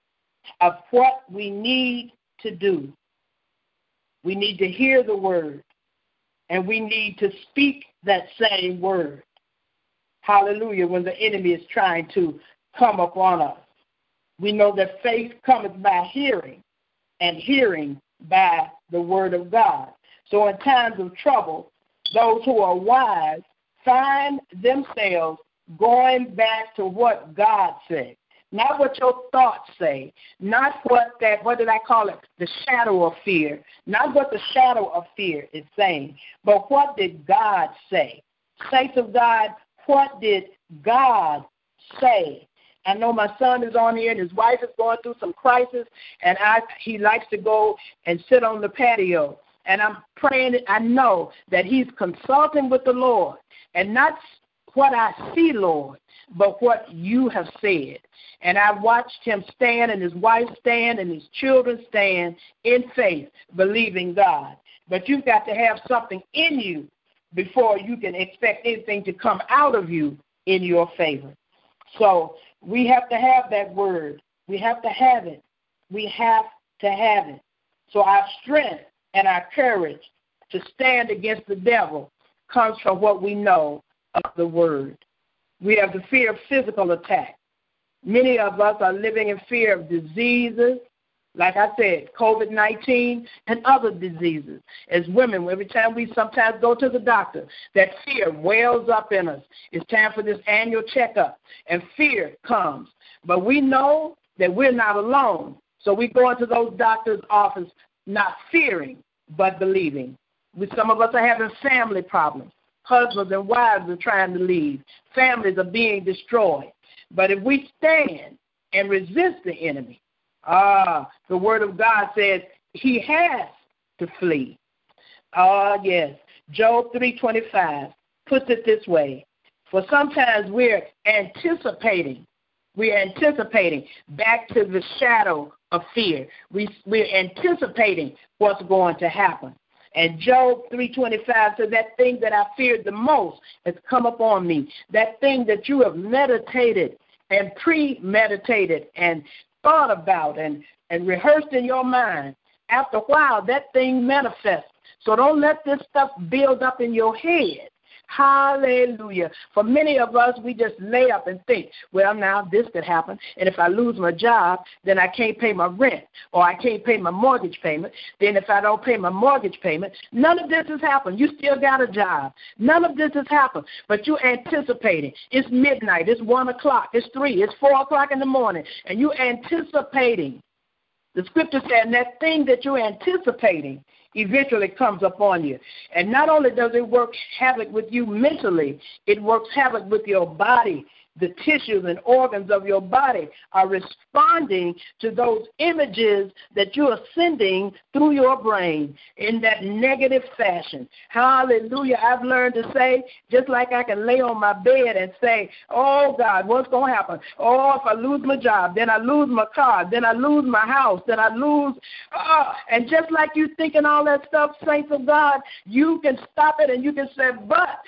S5: of what we need to do. We need to hear the Word, and we need to speak that same Word. Hallelujah, when the enemy is trying to come upon us. We know that faith cometh by hearing, and hearing by the Word of God. So in times of trouble, those who are wise find themselves going back to what God said. Not what your thoughts say, not what that, what did I call it, the shadow of fear, not what the shadow of fear is saying, but what did God say? Saints of God, what did God say? I know my son is on here and his wife is going through some crisis, and I, he likes to go and sit on the patio. And I'm praying, I know that he's consulting with the Lord, and not what I see, Lord, but what you have said. And I watched him stand, and his wife stand, and his children stand in faith, believing God. But you've got to have something in you before you can expect anything to come out of you in your favor. So we have to have that word. We have to have it. We have to have it. So our strength and our courage to stand against the devil comes from what we know of the word. We have the fear of physical attack. Many of us are living in fear of diseases, like I said, COVID nineteen and other diseases. As women, every time we sometimes go to the doctor, that fear wells up in us. It's time for this annual checkup, and fear comes. But we know that we're not alone. So we go into those doctors' offices not fearing, but believing. We, some of us are having family problems. Husbands and wives are trying to leave. Families are being destroyed. But if we stand and resist the enemy, ah, the Word of God says he has to flee. Ah, yes. Job three twenty-five puts it this way. For sometimes we're anticipating, we're anticipating back to the shadow of fear. We, we're anticipating what's going to happen. And Job three twenty-five says, that thing that I feared the most has come upon me. That thing that you have meditated and premeditated and thought about and, and rehearsed in your mind, after a while, that thing manifests. So don't let this stuff build up in your head. Hallelujah. For many of us, we just lay up and think, well, now this could happen, and if I lose my job, then I can't pay my rent, or I can't pay my mortgage payment. Then if I don't pay my mortgage payment, none of this has happened. You still got a job. None of this has happened, but you're anticipating. It's midnight. It's one o'clock. It's three. It's four o'clock in the morning, and you're anticipating. The scripture said that thing that you're anticipating eventually comes upon you. And not only does it work havoc with you mentally, it works havoc with your body. The tissues and organs of your body are responding to those images that you are sending through your brain in that negative fashion. Hallelujah. I've learned to say, just like I can lay on my bed and say, oh, God, what's going to happen? Oh, if I lose my job, then I lose my car, then I lose my house, then I lose. Uh, and just like you thinking all that stuff, saints of God, you can stop it and you can say, but,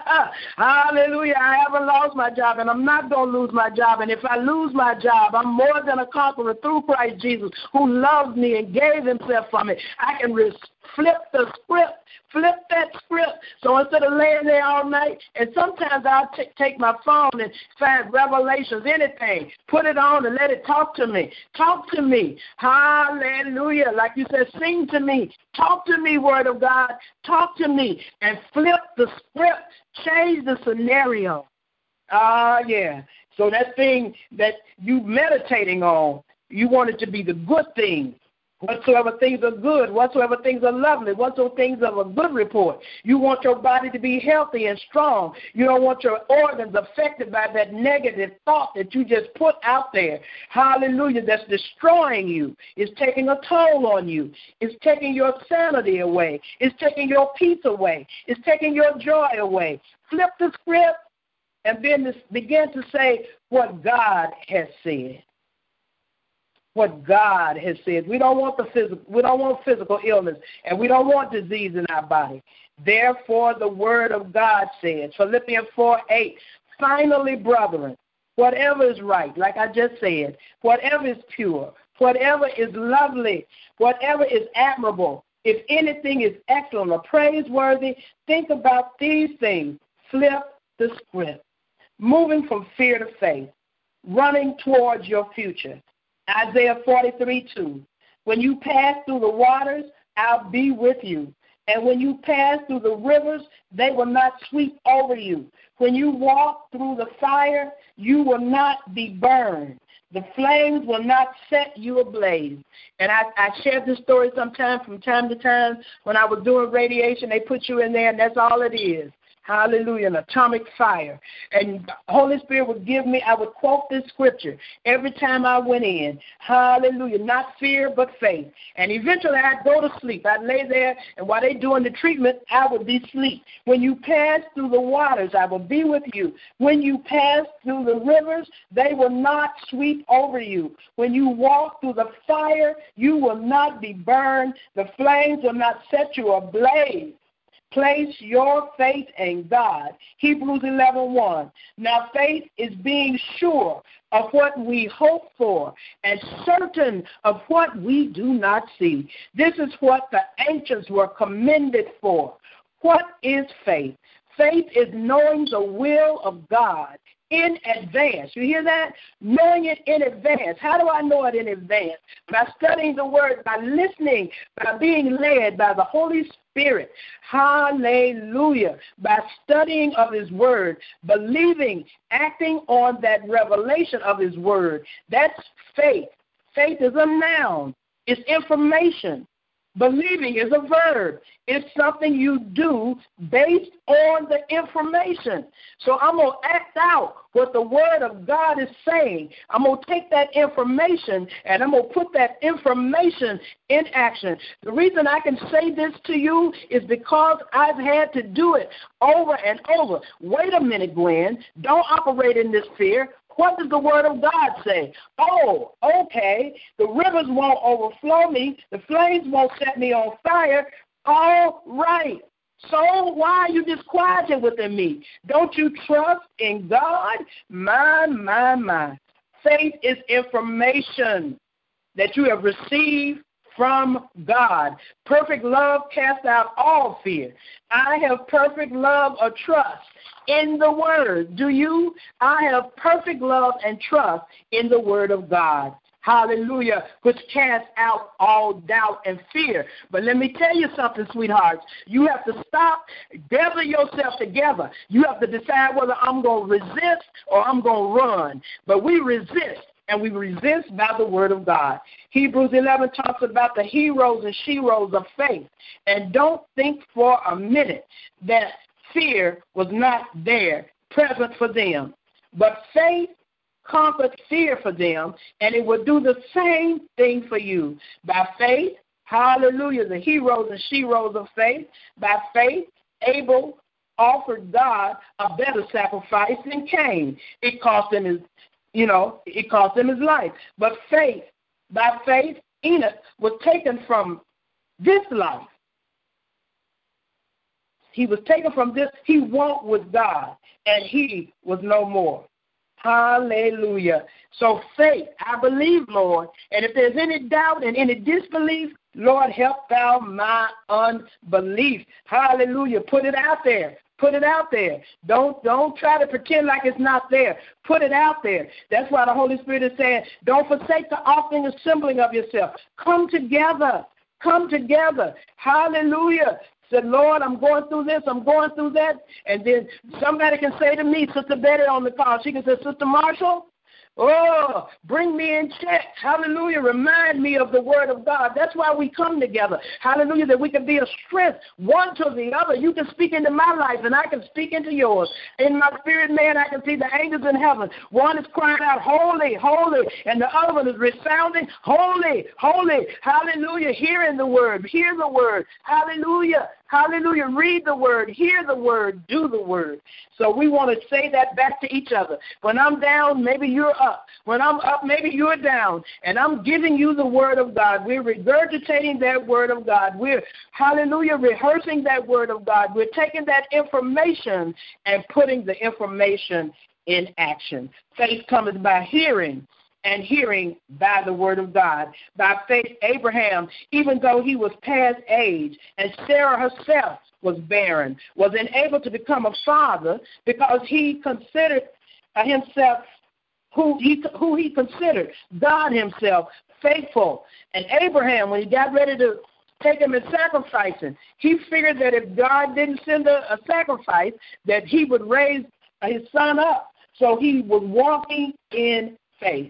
S5: hallelujah, I haven't lost my job, and I'm not going to lose my job. And if I lose my job, I'm more than a conqueror through Christ Jesus, who loved me and gave himself for me. I can re- flip the script, flip that script. So instead of laying there all night, and sometimes I'll t- take my phone and find Revelations, anything, put it on and let it talk to me. Talk to me. Hallelujah. Like you said, sing to me. Talk to me, Word of God. Talk to me. And flip the script. Change the scenario. Ah, uh, yeah. So that thing that you meditating on, you want it to be the good thing. Whatsoever things are good, whatsoever things are lovely, whatsoever things of a good report. You want your body to be healthy and strong. You don't want your organs affected by that negative thought that you just put out there. Hallelujah, that's destroying you. It's taking a toll on you. It's taking your sanity away. It's taking your peace away. It's taking your joy away. Flip the script and then begin to say what God has said. What God has said. We don't want the physical, we don't want physical illness, and we don't want disease in our body. Therefore, the word of God says, Philippians four eight, finally, brethren, whatever is right, like I just said, whatever is pure, whatever is lovely, whatever is admirable, if anything is excellent or praiseworthy, think about these things. Flip the script. Moving from fear to faith, running towards your future. Isaiah forty-three two, when you pass through the waters, I'll be with you. And when you pass through the rivers, they will not sweep over you. When you walk through the fire, you will not be burned. The flames will not set you ablaze. And I, I shared this story sometime from time to time. When I was doing radiation, they put you in there, and that's all it is. Hallelujah, an atomic fire. And the Holy Spirit would give me, I would quote this scripture every time I went in. Hallelujah, not fear but faith. And eventually I'd go to sleep. I'd lay there, and while they're doing the treatment, I would be asleep. When you pass through the waters, I will be with you. When you pass through the rivers, they will not sweep over you. When you walk through the fire, you will not be burned. The flames will not set you ablaze. Place your faith in God. Hebrews eleven one. Now faith is being sure of what we hope for and certain of what we do not see. This is what the ancients were commended for. What is faith? Faith is knowing the will of God in advance. You hear that? Knowing it in advance. How do I know it in advance? By studying the word, by listening, by being led by the Holy Spirit. Hallelujah. By studying of his word, believing, acting on that revelation of his word. That's faith. Faith is a noun. It's information. Believing is a verb. It's something you do based on the information. So I'm going to act out what the word of God is saying. I'm going to take that information and I'm going to put that information in action. The reason I can say this to you is because I've had to do it over and over. Wait a minute, Gwen. Don't operate in this fear. What does the word of God say? Oh, okay, the rivers won't overflow me. The flames won't set me on fire. All right. So why are you disquieted within me? Don't you trust in God? My, my, my. Faith is information that you have received from God. Perfect love casts out all fear. I have perfect love or trust in the word. Do you? I have perfect love and trust in the word of God. Hallelujah, which casts out all doubt and fear. But let me tell you something, sweethearts. You have to stop, gather yourself together. You have to decide whether I'm going to resist or I'm going to run. But we resist. And we resist by the word of God. Hebrews eleven talks about the heroes and sheroes of faith. And don't think for a minute that fear was not there, present for them. But faith conquered fear for them, and it will do the same thing for you. By faith, hallelujah, the heroes and sheroes of faith, by faith, Abel offered God a better sacrifice than Cain. It cost him his You know, it cost him his life. But faith, by faith, Enoch was taken from this life. He was taken from this. He walked with God, and he was no more. Hallelujah. So faith, I believe, Lord. And if there's any doubt and any disbelief, Lord, help thou my unbelief. Hallelujah. Put it out there. Put it out there. Don't don't try to pretend like it's not there. Put it out there. That's why the Holy Spirit is saying, don't forsake the offering assembling of yourself. Come together. Come together. Hallelujah. Said, Lord, I'm going through this, I'm going through that. And then somebody can say to me, Sister Betty on the call, she can say, Sister Marshall, oh, bring me in check. Hallelujah. Remind me of the word of God. That's why we come together. Hallelujah. That we can be a strength one to the other. You can speak into my life and I can speak into yours. In my spirit, man, I can see the angels in heaven. One is crying out, holy, holy. And the other one is resounding, holy, holy. Hallelujah. Hearing the word. Hear the word. Hallelujah. Hallelujah. Read the word, hear the word, do the word. So we want to say that back to each other. When I'm down, maybe you're up. When I'm up, maybe you're down. And I'm giving you the word of God. We're regurgitating that word of God. We're, hallelujah, rehearsing that word of God. We're taking that information and putting the information in action. Faith comes by hearing, and hearing by the word of God. By faith, Abraham, even though he was past age, and Sarah herself was barren, was unable to become a father because he considered himself who he, who he considered God himself faithful. And Abraham, when he got ready to take him and sacrifice him, he figured that if God didn't send a, a sacrifice, that he would raise his son up. So he was walking in faith.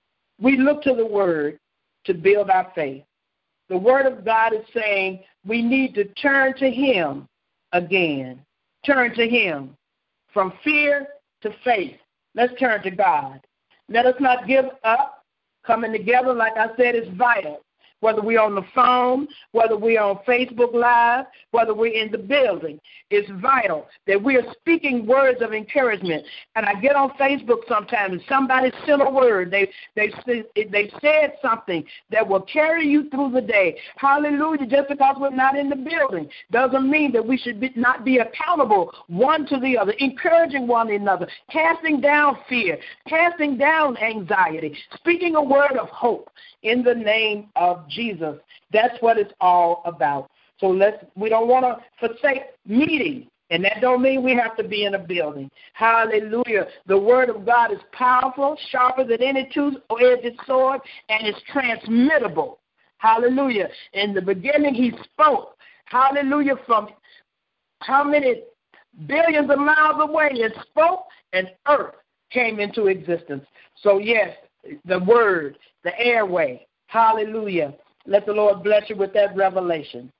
S5: We look to the word to build our faith. The word of God is saying we need to turn to him again. Turn to him. From fear to faith. Let's turn to God. Let us not give up. Coming together, like I said, is vital. Whether we're on the phone, whether we're on Facebook Live, whether we're in the building, it's vital that we are speaking words of encouragement. And I get on Facebook sometimes and somebody sent a word. They they they said something that will carry you through the day. Hallelujah. Just because we're not in the building doesn't mean that we should be, not be accountable one to the other, encouraging one another, casting down fear, casting down anxiety, speaking a word of hope in the name of Jesus. That's what it's all about. So let's, we don't want to forsake meeting, and that don't mean we have to be in a building. Hallelujah. The word of God is powerful, sharper than any two-edged sword, and it's transmittable. Hallelujah. In the beginning, he spoke. Hallelujah. From how many billions of miles away, it spoke, and earth came into existence. So, yes, the word, the airway. Hallelujah. Let the Lord bless you with that revelation.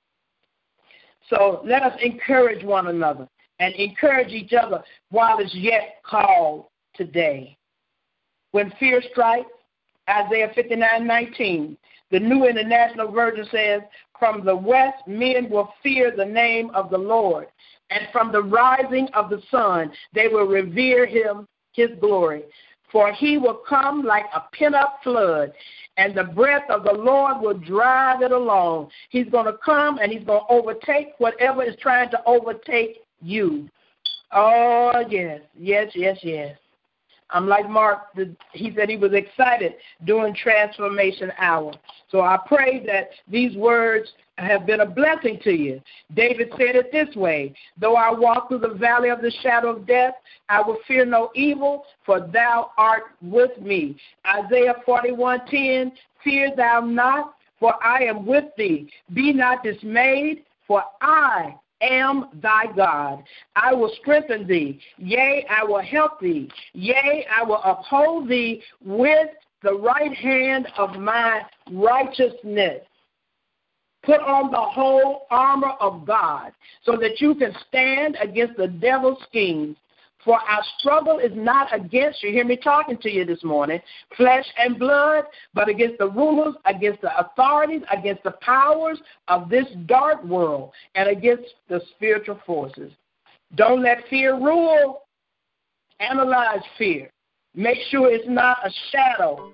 S5: So let us encourage one another and encourage each other while it's yet called today. When fear strikes, Isaiah fifty-nine nineteen, the New International Version says, from the west men will fear the name of the Lord, and from the rising of the sun they will revere him, his glory. For he will come like a pent-up flood, and the breath of the Lord will drive it along. He's going to come, and he's going to overtake whatever is trying to overtake you. Oh, yes, yes, yes, yes. I'm like Mark. He said he was excited during Transformation Hour. So I pray that these words have been a blessing to you. David said it this way, though I walk through the valley of the shadow of death, I will fear no evil, for thou art with me. Isaiah forty-one ten, fear thou not, for I am with thee. Be not dismayed, for I am thy God. I will strengthen thee. Yea, I will help thee. Yea, I will uphold thee with the right hand of my righteousness. Put on the whole armor of God so that you can stand against the devil's schemes. For our struggle is not against, you hear me talking to you this morning, flesh and blood, but against the rulers, against the authorities, against the powers of this dark world, and against the spiritual forces. Don't let fear rule. Analyze fear. Make sure it's not a shadow.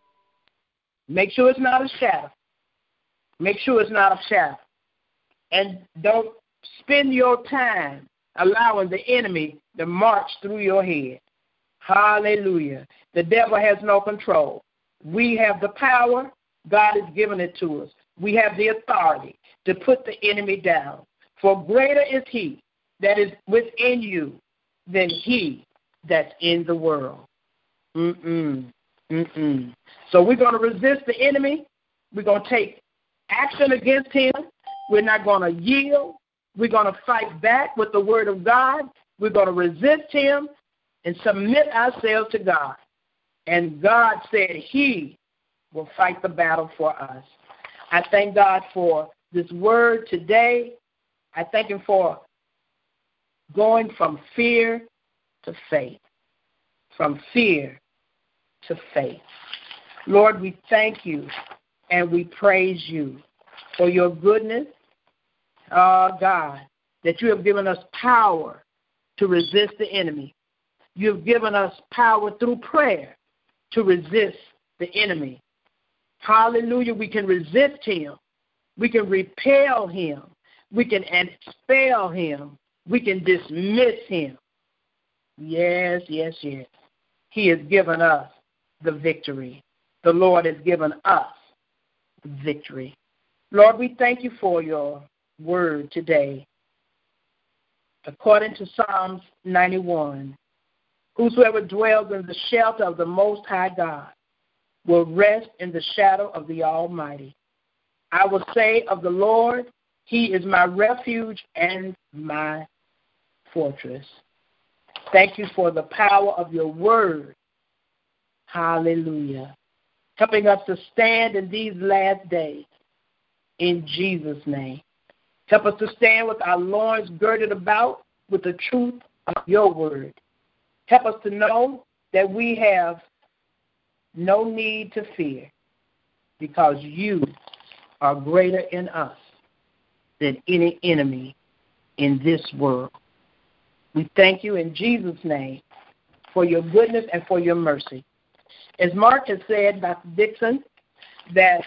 S5: Make sure it's not a shadow. Make sure it's not a shadow. And don't spend your time allowing the enemy to march through your head. Hallelujah. The devil has no control. We have the power. God has given it to us. We have the authority to put the enemy down. For greater is he that is within you than he that's in the world. Mm-mm. Mm-mm. So we're going to resist the enemy. We're going to take action against him. We're not going to yield. We're going to fight back with the word of God. We're going to resist him and submit ourselves to God. And God said he will fight the battle for us. I thank God for this word today. I thank him for going from fear to faith. From fear to faith. Lord, we thank you and we praise you for your goodness, Oh, God, that you have given us power to resist the enemy. You have given us power through prayer to resist the enemy. Hallelujah. We can resist him. We can repel him. We can expel him. We can dismiss him. Yes, yes, yes. He has given us the victory. The Lord has given us the victory. Lord, we thank you for your word today. According to Psalms ninety-one, whosoever dwells in the shelter of the Most High God will rest in the shadow of the Almighty. I will say of the Lord, he is my refuge and my fortress. Thank you for the power of your word. Hallelujah. Helping us to stand in these last days. In Jesus' name. Help us to stand with our loins girded about with the truth of your word. Help us to know that we have no need to fear because you are greater in us than any enemy in this world. We thank you in Jesus' name for your goodness and for your mercy. As Mark has said, Doctor Dixon, that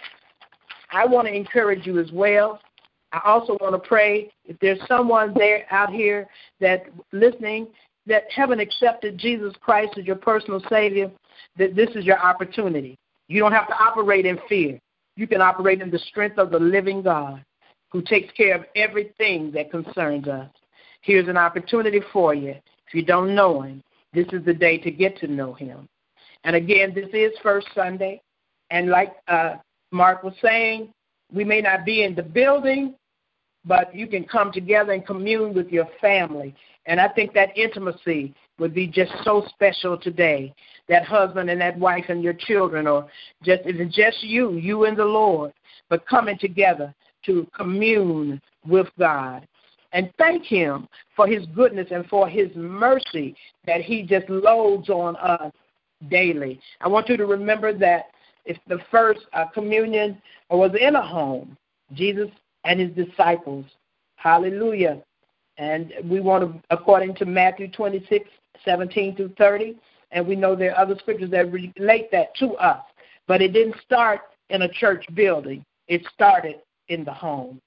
S5: I want to encourage you as well. I also want to pray if there's someone there out here that listening that haven't accepted Jesus Christ as your personal Savior, that this is your opportunity. You don't have to operate in fear. You can operate in the strength of the living God who takes care of everything that concerns us. Here's an opportunity for you. If you don't know him, this is the day to get to know him. And again, this is First Sunday. And like uh, Mark was saying, we may not be in the building, but you can come together and commune with your family. And I think that intimacy would be just so special today, that husband and that wife and your children, or just if it's just you, you and the Lord, but coming together to commune with God. And thank him for his goodness and for his mercy that he just loads on us daily. I want you to remember that if the first uh, communion was in a home, Jesus and his disciples, hallelujah. And we want to, according to Matthew twenty-six, seventeen through thirty, and we know there are other scriptures that relate that to us. But it didn't start in a church building. It started in the home.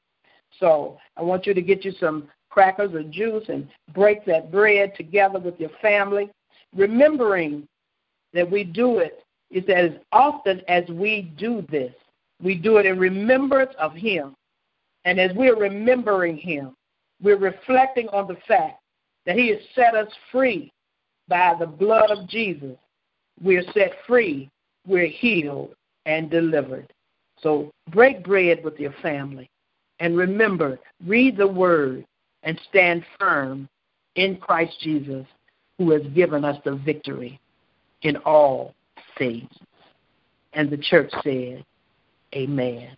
S5: So I want you to get you some crackers or juice and break that bread together with your family, remembering that we do it is that as often as we do this, we do it in remembrance of him. And as we're remembering him, we're reflecting on the fact that he has set us free by the blood of Jesus. We're set free, we're healed and delivered. So break bread with your family. And remember, read the word and stand firm in Christ Jesus, who has given us the victory in all things. And the church said, amen.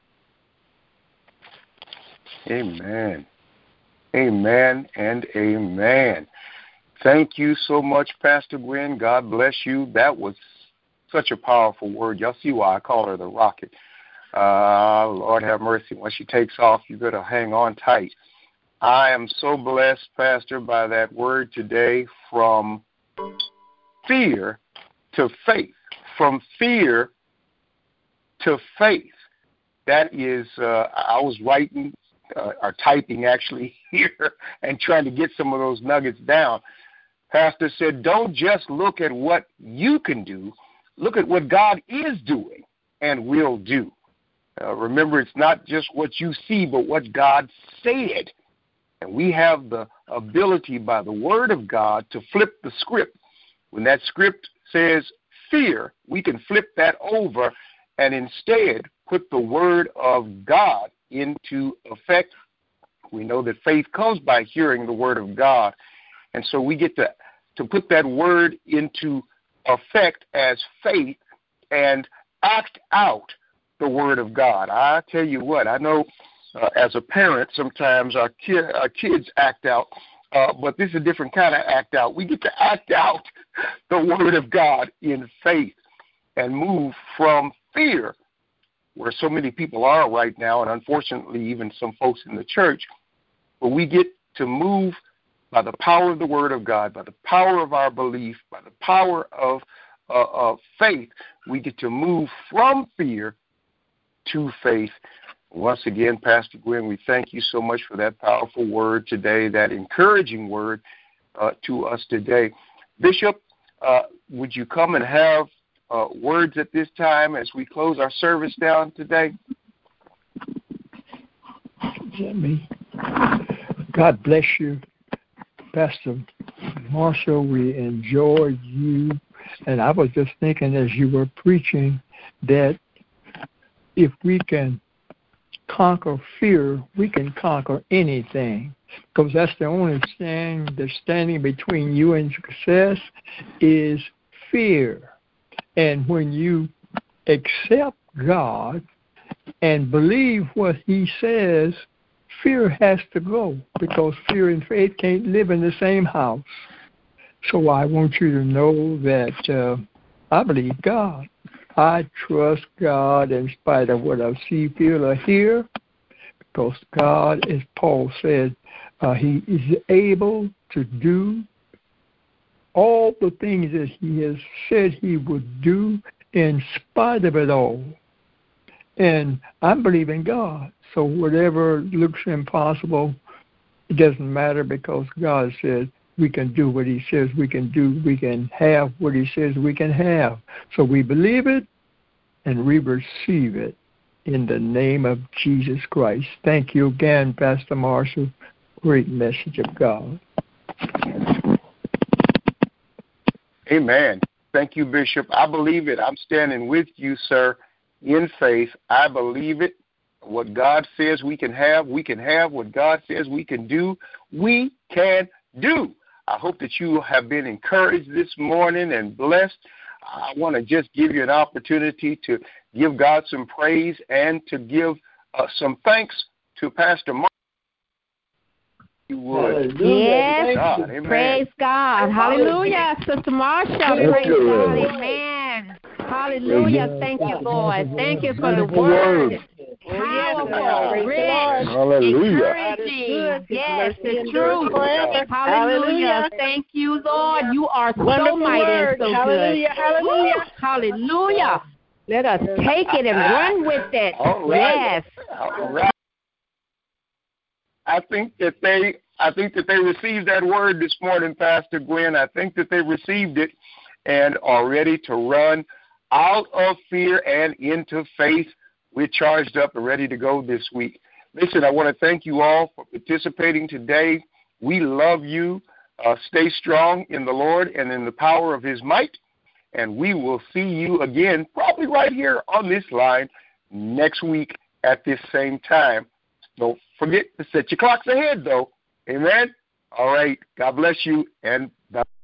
S1: Amen. Amen and amen. Thank you so much, Pastor Gwen. God bless you. That was such a powerful word. Y'all see why I call her the rocket. Uh, Lord have mercy. When she takes off, you got to hang on tight. I am so blessed, Pastor, by that word today, from fear to faith. From fear to faith. That is, uh, I was writing uh, or typing actually here and trying to get some of those nuggets down. Pastor said, don't just look at what you can do. Look at what God is doing and will do. Uh, remember, it's not just what you see, but what God said. And we have the ability by the word of God to flip the script. When that script says fear, we can flip that over and instead put the word of God into effect. We know that faith comes by hearing the word of God. And so we get to, to put that word into effect as faith and act out the word of God. I tell you what, I know uh, as a parent, sometimes our, ki- our kids act out, uh, but this is a different kind of act out. We get to act out the word of God in faith and move from fear, where so many people are right now, and unfortunately even some folks in the church, but we get to move by the power of the Word of God, by the power of our belief, by the power of, uh, of faith. We get to move from fear to faith. Once again, Pastor Gwen, we thank you so much for that powerful word today, that encouraging word uh, to us today. Bishop, uh, would you come and have uh, words at this time as we close our service down today?
S6: Me. God bless you, Pastor Marshall. We enjoyed you. And I was just thinking as you were preaching that if we can conquer fear, we can conquer anything, because that's the only thing that's standing between you and success is fear. And when you accept God and believe what he says, fear has to go, because fear and faith can't live in the same house. So I want you to know that uh, I believe God. I trust God in spite of what I see, feel, or hear, because God, as Paul said, uh, he is able to do all the things that he has said he would do in spite of it all. And I'm believing God. So whatever looks impossible, it doesn't matter, because God says we can do what he says we can do. We can have what he says we can have. So we believe it and we receive it in the name of Jesus Christ. Thank you again, Pastor Marshall. Great message of God.
S1: Amen. Thank you, Bishop. I believe it. I'm standing with you, sir, in faith. I believe it. What God says we can have, we can have. What God says we can do, we can do. I hope that you have been encouraged this morning and blessed. I want to just give you an opportunity to give God some praise and to give uh, some thanks to Pastor Mark. You would.
S7: Yes,
S1: God. Amen.
S7: Praise God. Hallelujah, Sister Marsha. Praise God. Amen. Hallelujah. Thank you, Lord. Thank you for the word. Powerful, rich, encouraging. Yes, the truth. Hallelujah. Thank you, Lord. You are so mighty and so good.
S5: Hallelujah. Hallelujah.
S7: Hallelujah. Let us take it and run with it. Yes.
S1: All right. I think that they I think that they received that word this morning, Pastor Gwen. I think that they received it and are ready to run out of fear and into faith. We're charged up and ready to go this week. Listen, I want to thank you all for participating today. We love you. Uh, stay strong in the Lord and in the power of his might. And we will see you again, probably right here on this line next week at this same time. Don't forget to set your clocks ahead, though. Amen? All right. God bless you, and bye.